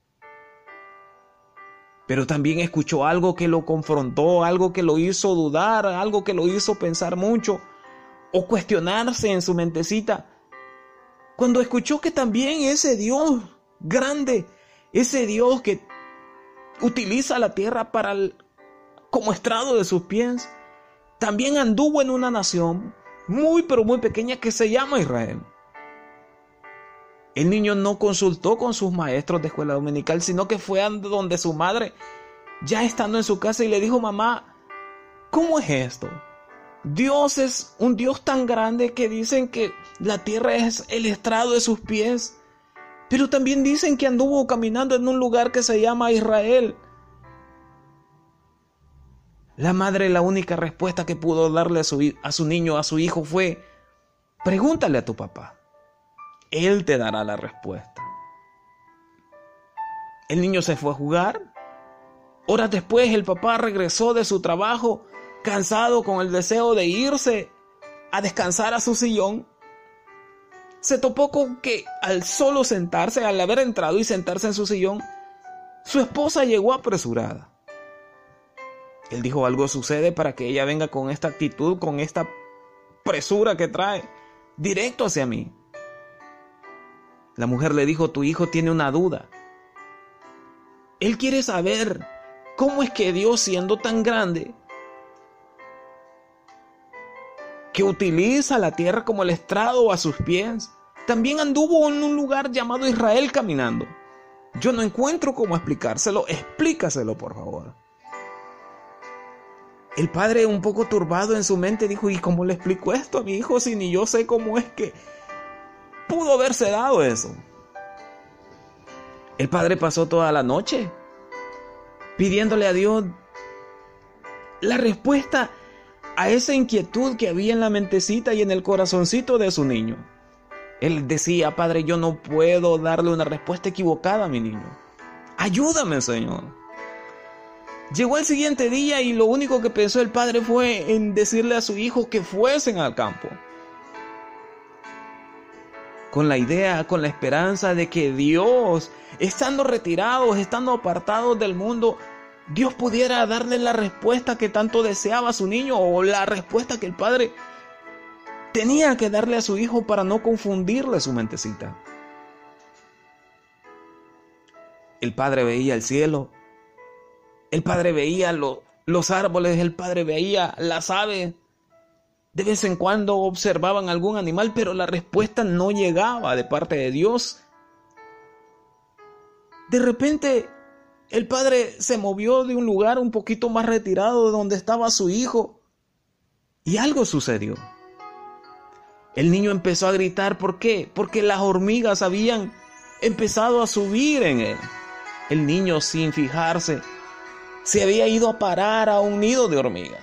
Pero también escuchó algo que lo confrontó, algo que lo hizo dudar, algo que lo hizo pensar mucho o cuestionarse en su mentecita. Cuando escuchó que también ese Dios grande, ese Dios que utiliza la tierra como estrado de sus pies, también anduvo en una nación muy pero muy pequeña que se llama Israel. El niño no consultó con sus maestros de escuela dominical, sino que fue a donde su madre, ya estando en su casa, y le dijo: mamá, ¿cómo es esto? Dios es un Dios tan grande que dicen que la tierra es el estrado de sus pies, pero también dicen que anduvo caminando en un lugar que se llama Israel. La madre, la única respuesta que pudo darle a su niño, a su hijo, fue: pregúntale a tu papá. Él te dará la respuesta. El niño se fue a jugar. Horas después, el papá regresó de su trabajo, cansado, con el deseo de irse a descansar a su sillón. Se topó con que al solo sentarse, al haber entrado y sentarse en su sillón, su esposa llegó apresurada. Él dijo: algo sucede para que ella venga con esta actitud, con esta presura que trae, directo hacia mí. La mujer le dijo: tu hijo tiene una duda. Él quiere saber cómo es que Dios, siendo tan grande, que utiliza la tierra como el estrado a sus pies, también anduvo en un lugar llamado Israel caminando. Yo no encuentro cómo explicárselo. Explícaselo, por favor. El padre, un poco turbado en su mente, dijo: ¿y cómo le explico esto a mi hijo si ni yo sé cómo es que pudo haberse dado eso? El padre pasó toda la noche pidiéndole a Dios la respuesta a esa inquietud que había en la mentecita y en el corazoncito de su niño. Él decía: padre, yo no puedo darle una respuesta equivocada a mi niño. Ayúdame, Señor. Llegó el siguiente día y lo único que pensó el padre fue en decirle a su hijo que fuesen al campo, con la idea, con la esperanza de que Dios, estando retirados, estando apartados del mundo, Dios pudiera darle la respuesta que tanto deseaba su niño, o la respuesta que el padre tenía que darle a su hijo para no confundirle su mentecita. El padre veía el cielo, el padre veía los árboles, el padre veía las aves. De vez en cuando observaban algún animal, pero la respuesta no llegaba de parte de Dios. De repente, el padre se movió de un lugar un poquito más retirado de donde estaba su hijo, y algo sucedió. El niño empezó a gritar. ¿Por qué? Porque las hormigas habían empezado a subir en él. El niño, sin fijarse, se había ido a parar a un nido de hormigas.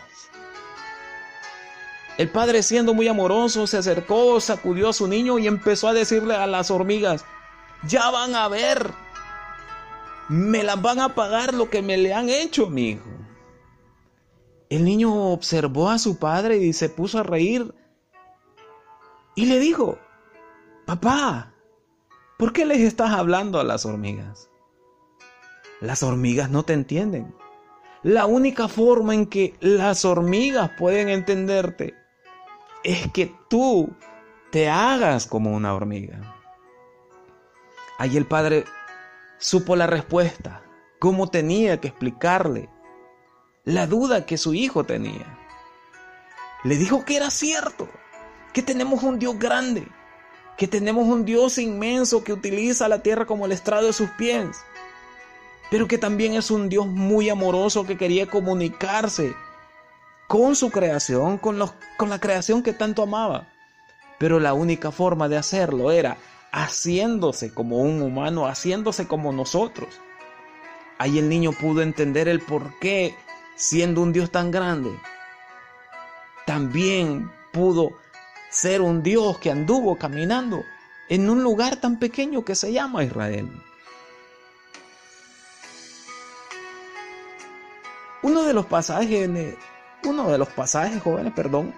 El padre, siendo muy amoroso, se acercó, sacudió a su niño y empezó a decirle a las hormigas: ya van a ver, me las van a pagar lo que me le han hecho a mi hijo. El niño observó a su padre y se puso a reír y le dijo: papá, ¿por qué les estás hablando a las hormigas? Las hormigas no te entienden. La única forma en que las hormigas pueden entenderte es que tú te hagas como una hormiga. Ahí el padre supo la respuesta, cómo tenía que explicarle la duda que su hijo tenía. Le dijo que era cierto, que tenemos un Dios grande, que tenemos un Dios inmenso que utiliza la tierra como el estrado de sus pies, pero que también es un Dios muy amoroso que quería comunicarse con su creación, con la creación que tanto amaba. Pero la única forma de hacerlo era haciéndose como un humano, haciéndose como nosotros. Ahí el niño pudo entender el por qué, siendo un Dios tan grande, también pudo ser un Dios que anduvo caminando en un lugar tan pequeño que se llama Israel. de los pasajes, jóvenes,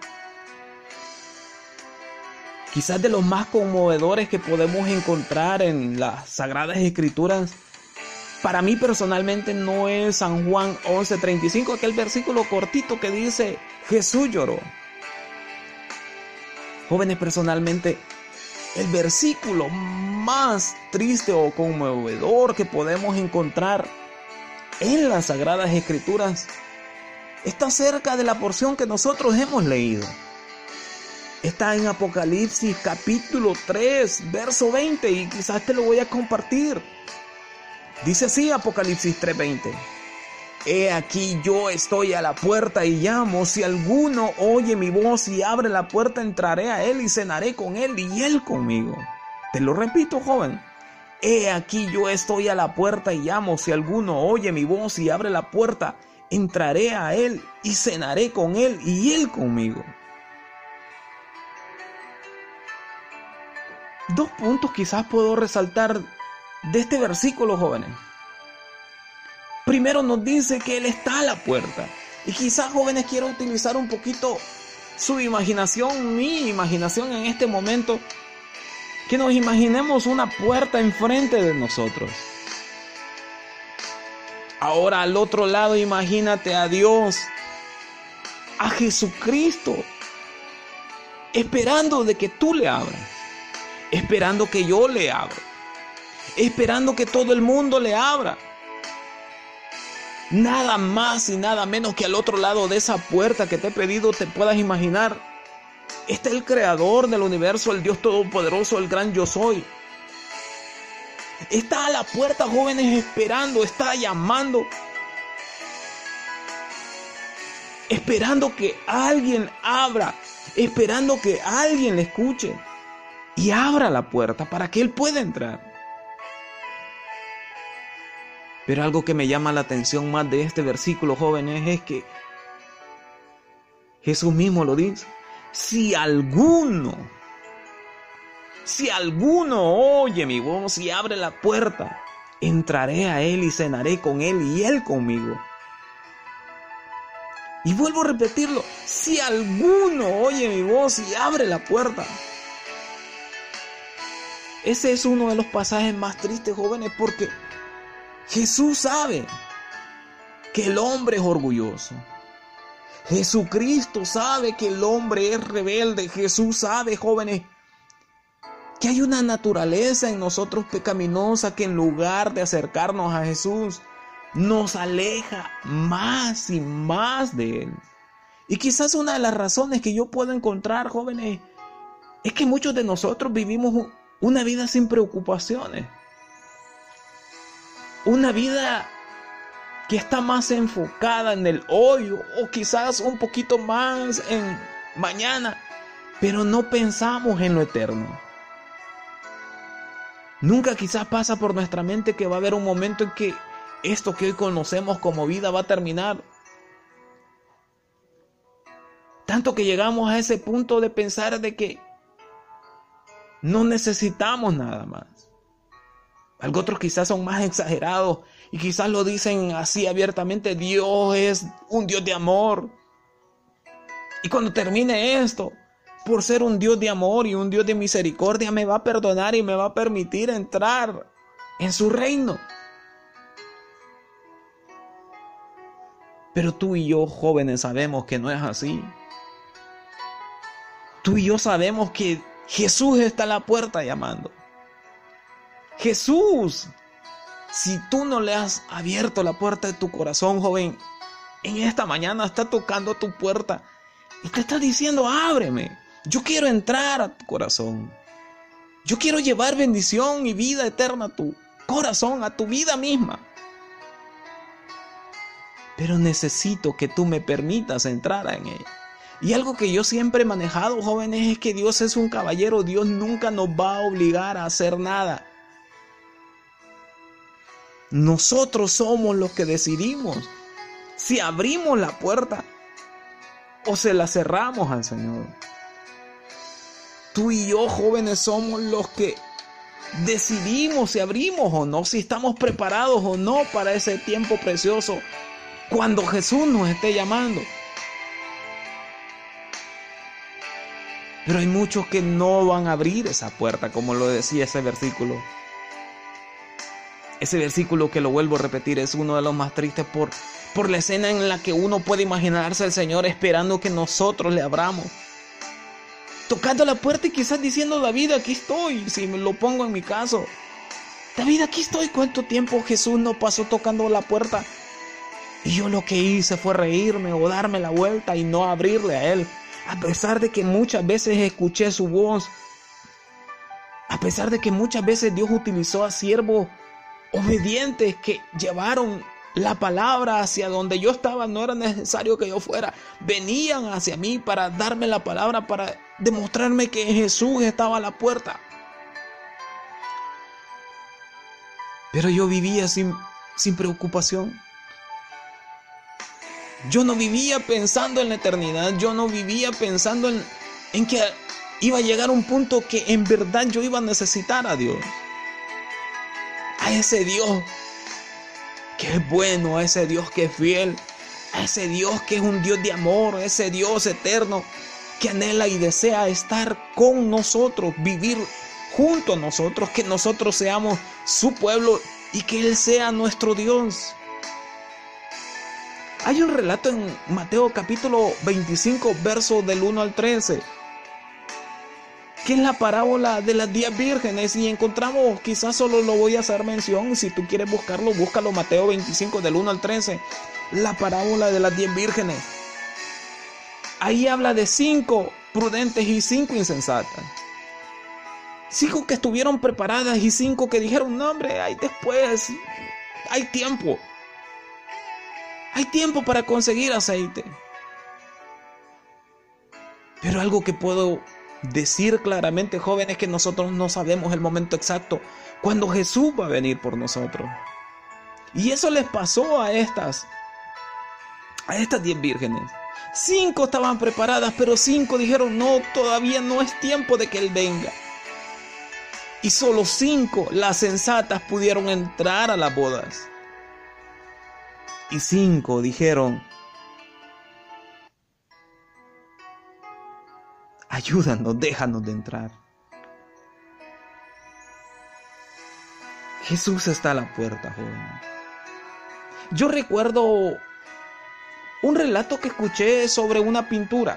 quizás de los más conmovedores que podemos encontrar en las Sagradas Escrituras, para mí personalmente no es San Juan 11:35, aquel versículo cortito que dice, Jesús lloró. Jóvenes, personalmente, el versículo más triste o conmovedor que podemos encontrar en las Sagradas Escrituras está cerca de la porción que nosotros hemos leído. Está en Apocalipsis capítulo 3, verso 20, y quizás te lo voy a compartir. Dice así Apocalipsis 3:20. He aquí yo estoy a la puerta y llamo. Si alguno oye mi voz y abre la puerta, entraré a él y cenaré con él y él conmigo. Te lo repito, joven. He aquí yo estoy a la puerta y llamo. Si alguno oye mi voz y abre la puerta, entraré a él y cenaré con él y él conmigo. 2 puntos quizás puedo resaltar de este versículo, jóvenes. Primero nos dice que Él está a la puerta. Y quizás, jóvenes, quiero utilizar un poquito su imaginación, mi imaginación en este momento. Que nos imaginemos una puerta enfrente de nosotros. Ahora al otro lado imagínate a Dios, a Jesucristo, esperando de que tú le abras. Esperando que yo le abra. Esperando que todo el mundo le abra. Nada más y nada menos que al otro lado de esa puerta que te he pedido te puedas imaginar. Está el creador del universo, el Dios todopoderoso, el gran yo soy. Está a la puerta, jóvenes, esperando, está llamando. Esperando que alguien abra. Esperando que alguien le escuche. Y abra la puerta para que Él pueda entrar. Pero algo que me llama la atención más de este versículo, jóvenes, es que Jesús mismo lo dice. Si alguno oye mi voz y abre la puerta, entraré a Él y cenaré con Él y Él conmigo. Y vuelvo a repetirlo. Si alguno oye mi voz y abre la puerta. Ese es uno de los pasajes más tristes, jóvenes, porque Jesús sabe que el hombre es orgulloso. Jesucristo sabe que el hombre es rebelde. Jesús sabe, jóvenes, que hay una naturaleza en nosotros pecaminosa que en lugar de acercarnos a Jesús, nos aleja más y más de Él. Y quizás una de las razones que yo puedo encontrar, jóvenes, es que muchos de nosotros vivimos una vida sin preocupaciones. Una vida que está más enfocada en el hoy o quizás un poquito más en mañana, pero no pensamos en lo eterno. Nunca quizás pasa por nuestra mente que va a haber un momento en que esto que hoy conocemos como vida va a terminar. Tanto que llegamos a ese punto de pensar de que no necesitamos nada más. Algunos otros quizás son más exagerados y quizás lo dicen así abiertamente. Dios es un Dios de amor. Y cuando termine esto, por ser un Dios de amor y un Dios de misericordia, me va a perdonar y me va a permitir entrar en su reino. Pero tú y yo, jóvenes, sabemos que no es así. Tú y yo sabemos que Jesús está a la puerta llamando. Jesús, si tú no le has abierto la puerta de tu corazón, joven, en esta mañana está tocando tu puerta y te está diciendo, ábreme. Yo quiero entrar a tu corazón. Yo quiero llevar bendición y vida eterna a tu corazón, a tu vida misma. Pero necesito que tú me permitas entrar en ella. Y algo que yo siempre he manejado, jóvenes, es que Dios es un caballero. Dios nunca nos va a obligar a hacer nada. Nosotros somos los que decidimos si abrimos la puerta o se la cerramos al Señor. Tú y yo, jóvenes, somos los que decidimos si abrimos o no, si estamos preparados o no para ese tiempo precioso cuando Jesús nos esté llamando. Pero hay muchos que no van a abrir esa puerta, como lo decía ese versículo. Ese versículo, que lo vuelvo a repetir, es uno de los más tristes por la escena en la que uno puede imaginarse al Señor esperando que nosotros le abramos. Tocando la puerta y quizás diciendo: David, aquí estoy. Si me lo pongo en mi caso, David, aquí estoy. ¿Cuánto tiempo Jesús no pasó tocando la puerta? Y yo lo que hice fue reírme o darme la vuelta y no abrirle a Él. A pesar de que muchas veces escuché su voz. A pesar de que muchas veces Dios utilizó a siervos obedientes que llevaron la palabra hacia donde yo estaba. No era necesario que yo fuera. Venían hacia mí para darme la palabra, para demostrarme que Jesús estaba a la puerta. Pero yo vivía sin preocupación. Yo no vivía pensando en la eternidad. Yo no vivía pensando en que iba a llegar un punto que en verdad yo iba a necesitar a Dios. A ese Dios que es bueno, a ese Dios que es fiel, a ese Dios que es un Dios de amor, a ese Dios eterno que anhela y desea estar con nosotros, vivir junto a nosotros, que nosotros seamos su pueblo y que Él sea nuestro Dios. Hay un relato en Mateo capítulo 25, versos del 1 al 13, que es la parábola de las 10 vírgenes, y encontramos, quizás solo lo voy a hacer mención, si tú quieres buscarlo, búscalo, Mateo 25 del 1 al 13, la parábola de las 10 vírgenes. Ahí habla de 5 prudentes y 5 insensatas. 5 que estuvieron preparadas y 5 que dijeron: no hombre, hay después, hay tiempo. Hay tiempo para conseguir aceite. Pero algo que puedo decir claramente, jóvenes, que nosotros no sabemos el momento exacto cuando Jesús va a venir por nosotros. Y eso les pasó a estas 10 vírgenes. 5 estaban preparadas, pero 5 dijeron: no, todavía no es tiempo de que Él venga. Y solo 5, las sensatas, pudieron entrar a las bodas. Y 5 dijeron: ayúdanos, déjanos de entrar. Jesús está a la puerta, joven. Yo recuerdo un relato que escuché sobre una pintura.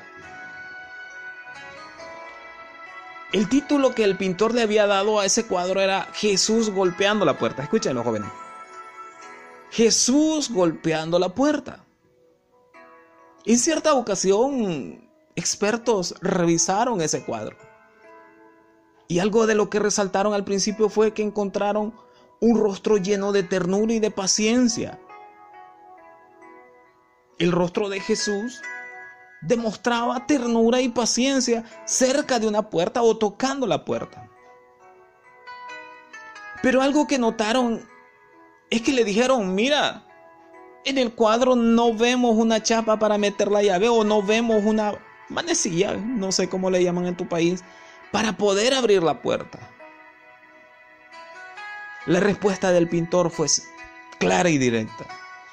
El título que el pintor le había dado a ese cuadro era Jesús golpeando la puerta. Escúchenlo, jóvenes. Jesús golpeando la puerta. En cierta ocasión, expertos revisaron ese cuadro. Y algo de lo que resaltaron al principio fue que encontraron un rostro lleno de ternura y de paciencia. El rostro de Jesús demostraba ternura y paciencia cerca de una puerta o tocando la puerta. Pero algo que notaron es que le dijeron: mira, en el cuadro no vemos una chapa para meter la llave, o no vemos una manecilla, no sé cómo le llaman en tu país, para poder abrir la puerta. La respuesta del pintor fue clara y directa.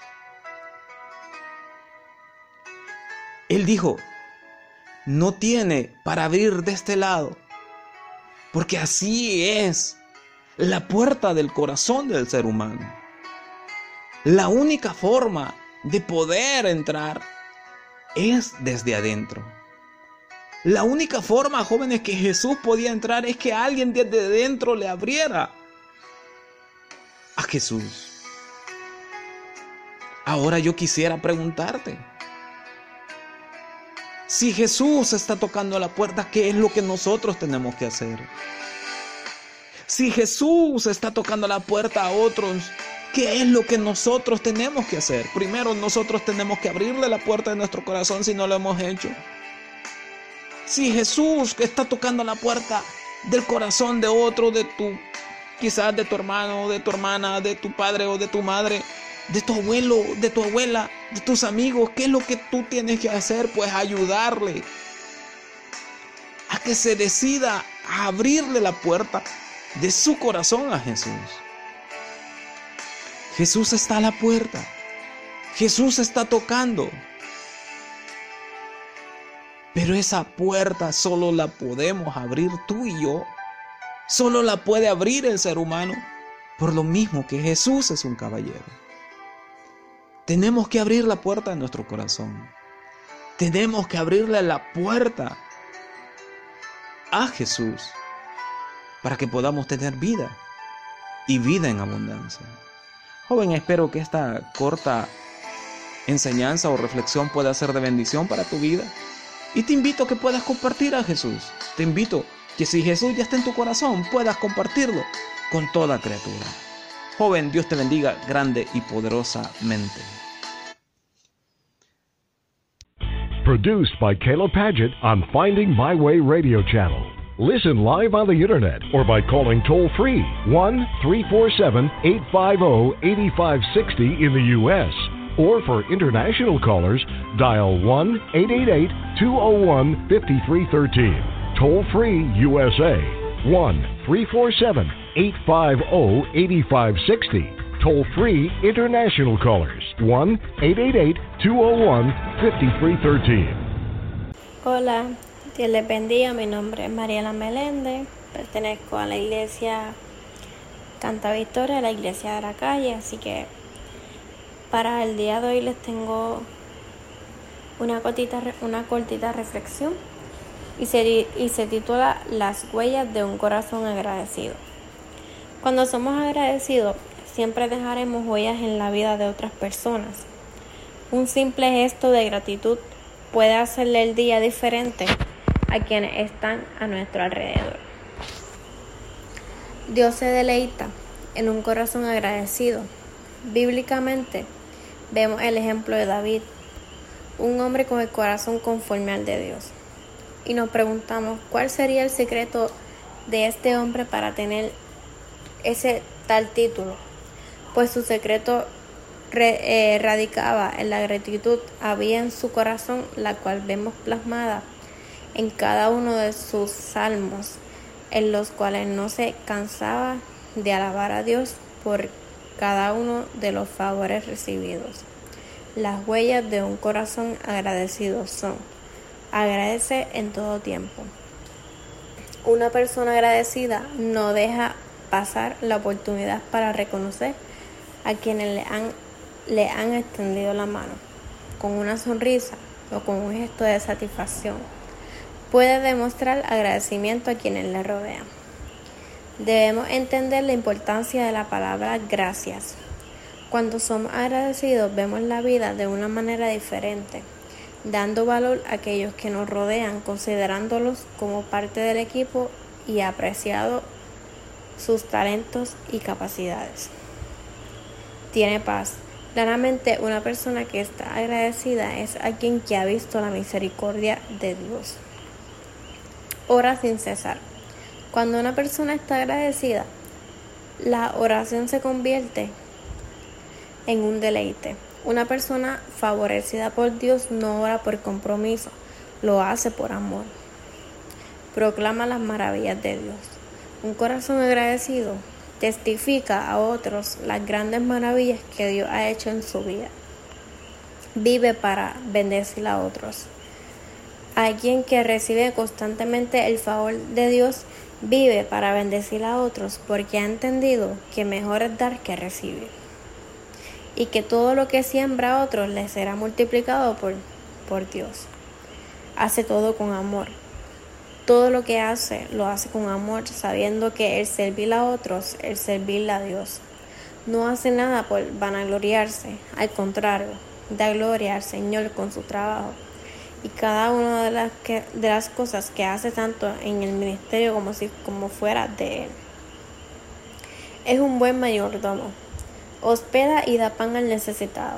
Él dijo: no tiene para abrir de este lado, porque así es la puerta del corazón del ser humano. La única forma de poder entrar es desde adentro. La única forma, jóvenes, que Jesús podía entrar es que alguien desde dentro le abriera a Jesús. Ahora yo quisiera preguntarte: si Jesús está tocando a la puerta, ¿qué es lo que nosotros tenemos que hacer? Si Jesús está tocando la puerta a otros, ¿qué es lo que nosotros tenemos que hacer? Primero, nosotros tenemos que abrirle la puerta de nuestro corazón si no lo hemos hecho. Si Jesús está tocando la puerta del corazón de otro, quizás de tu hermano, de tu hermana, de tu padre o de tu madre, de tu abuelo, de tu abuela, de tus amigos, ¿qué es lo que tú tienes que hacer? Pues ayudarle a que se decida a abrirle la puerta de su corazón a Jesús. Jesús está a la puerta. Jesús está tocando. Pero esa puerta solo la podemos abrir tú y yo. Solo la puede abrir el ser humano. Por lo mismo que Jesús es un caballero. Tenemos que abrir la puerta de nuestro corazón. Tenemos que abrirle la puerta a Jesús para que podamos tener vida y vida en abundancia. Joven, espero que esta corta enseñanza o reflexión pueda ser de bendición para tu vida. Y te invito a que puedas compartir a Jesús. Te invito que si Jesús ya está en tu corazón, puedas compartirlo con toda criatura. Joven, Dios te bendiga grande y poderosamente. Produced by Caleb Paget on Finding My Way Radio Channel. Listen live on the internet or by calling toll-free 1-347-850-8560 in the U.S. Or for international callers, dial 1-888-201-5313. Toll-free USA, 1-347-850-8560. Toll-free international callers, 1-888-201-5313. Hola, Dios les bendiga. Mi nombre es Mariela Meléndez. Pertenezco a la iglesia Canta Victoria, la iglesia de la calle. Así que para el día de hoy les tengo una cortita reflexión y se titula Las huellas de un corazón agradecido. Cuando somos agradecidos, siempre dejaremos huellas en la vida de otras personas. Un simple gesto de gratitud puede hacerle el día diferente a quienes están a nuestro alrededor. Dios se deleita en un corazón agradecido. Bíblicamente, vemos el ejemplo de David, un hombre con el corazón conforme al de Dios. Y nos preguntamos, ¿cuál sería el secreto de este hombre para tener ese tal título? Pues su secreto radicaba en la gratitud. Había en su corazón, la cual vemos plasmada en cada uno de sus salmos, en los cuales no se cansaba de alabar a Dios por cada uno de los favores recibidos. Las huellas de un corazón agradecido son: agradece en todo tiempo. Una persona agradecida no deja pasar la oportunidad para reconocer a quienes le han extendido la mano. Con una sonrisa o con un gesto de satisfacción, puede demostrar agradecimiento a quienes le rodean. Debemos entender la importancia de la palabra gracias. Cuando somos agradecidos, vemos la vida de una manera diferente, dando valor a aquellos que nos rodean, considerándolos como parte del equipo y apreciando sus talentos y capacidades. Tiene paz. Claramente, una persona que está agradecida es alguien que ha visto la misericordia de Dios. Ora sin cesar. Cuando una persona está agradecida, la oración se convierte en un deleite. Una persona favorecida por Dios no ora por compromiso, lo hace por amor. Proclama las maravillas de Dios. Un corazón agradecido testifica a otros las grandes maravillas que Dios ha hecho en su vida. Vive para bendecir a otros. Alguien que recibe constantemente el favor de Dios vive para bendecir a otros porque ha entendido que mejor es dar que recibir. Y que todo lo que siembra a otros le será multiplicado por Dios. Hace todo con amor. Todo lo que hace, lo hace con amor, sabiendo que el servir a otros, el servirle a Dios. No hace nada por vanagloriarse, al contrario, da gloria al Señor con su trabajo. Y cada una de las cosas que hace, tanto en el ministerio como fuera de él. Es un buen mayordomo. Hospeda y da pan al necesitado.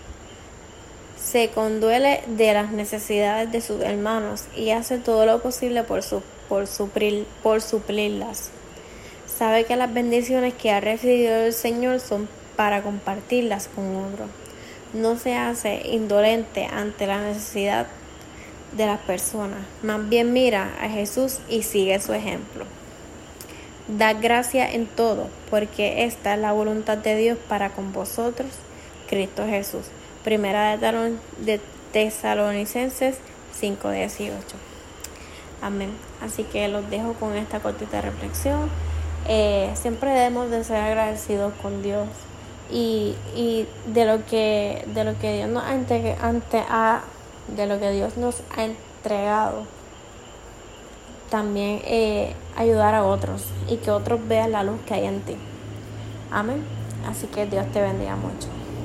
Se conduele de las necesidades de sus hermanos y hace todo lo posible por suplirlas. Sabe que las bendiciones que ha recibido del Señor son para compartirlas con otros. No se hace indolente ante la necesidad de las personas. Más bien mira a Jesús y sigue su ejemplo. Da gracias en todo, porque esta es la voluntad de Dios para con vosotros, Cristo Jesús. Primera de Tesalonicenses 5:18. Amén. Así que los dejo con esta cortita reflexión. Siempre debemos de ser agradecidos con Dios y de lo que Dios nos ha de lo que Dios nos ha entregado. También ayudar a otros y que otros vean la luz que hay en ti. Amén. Así que Dios te bendiga mucho.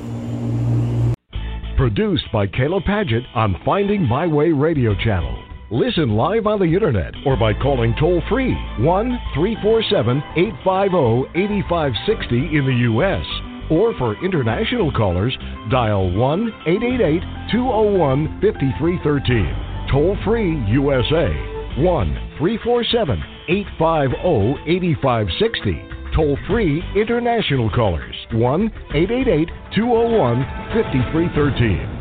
Produced by Kayla Paget on Finding My Way Radio Channel. Listen live on the internet or by calling toll-free 1-347-850-8560 in the U.S. Or for international callers, dial 1-888-201-5313. Toll-free USA, 1-347-850-8560. Toll-free international callers, 1-888-201-5313.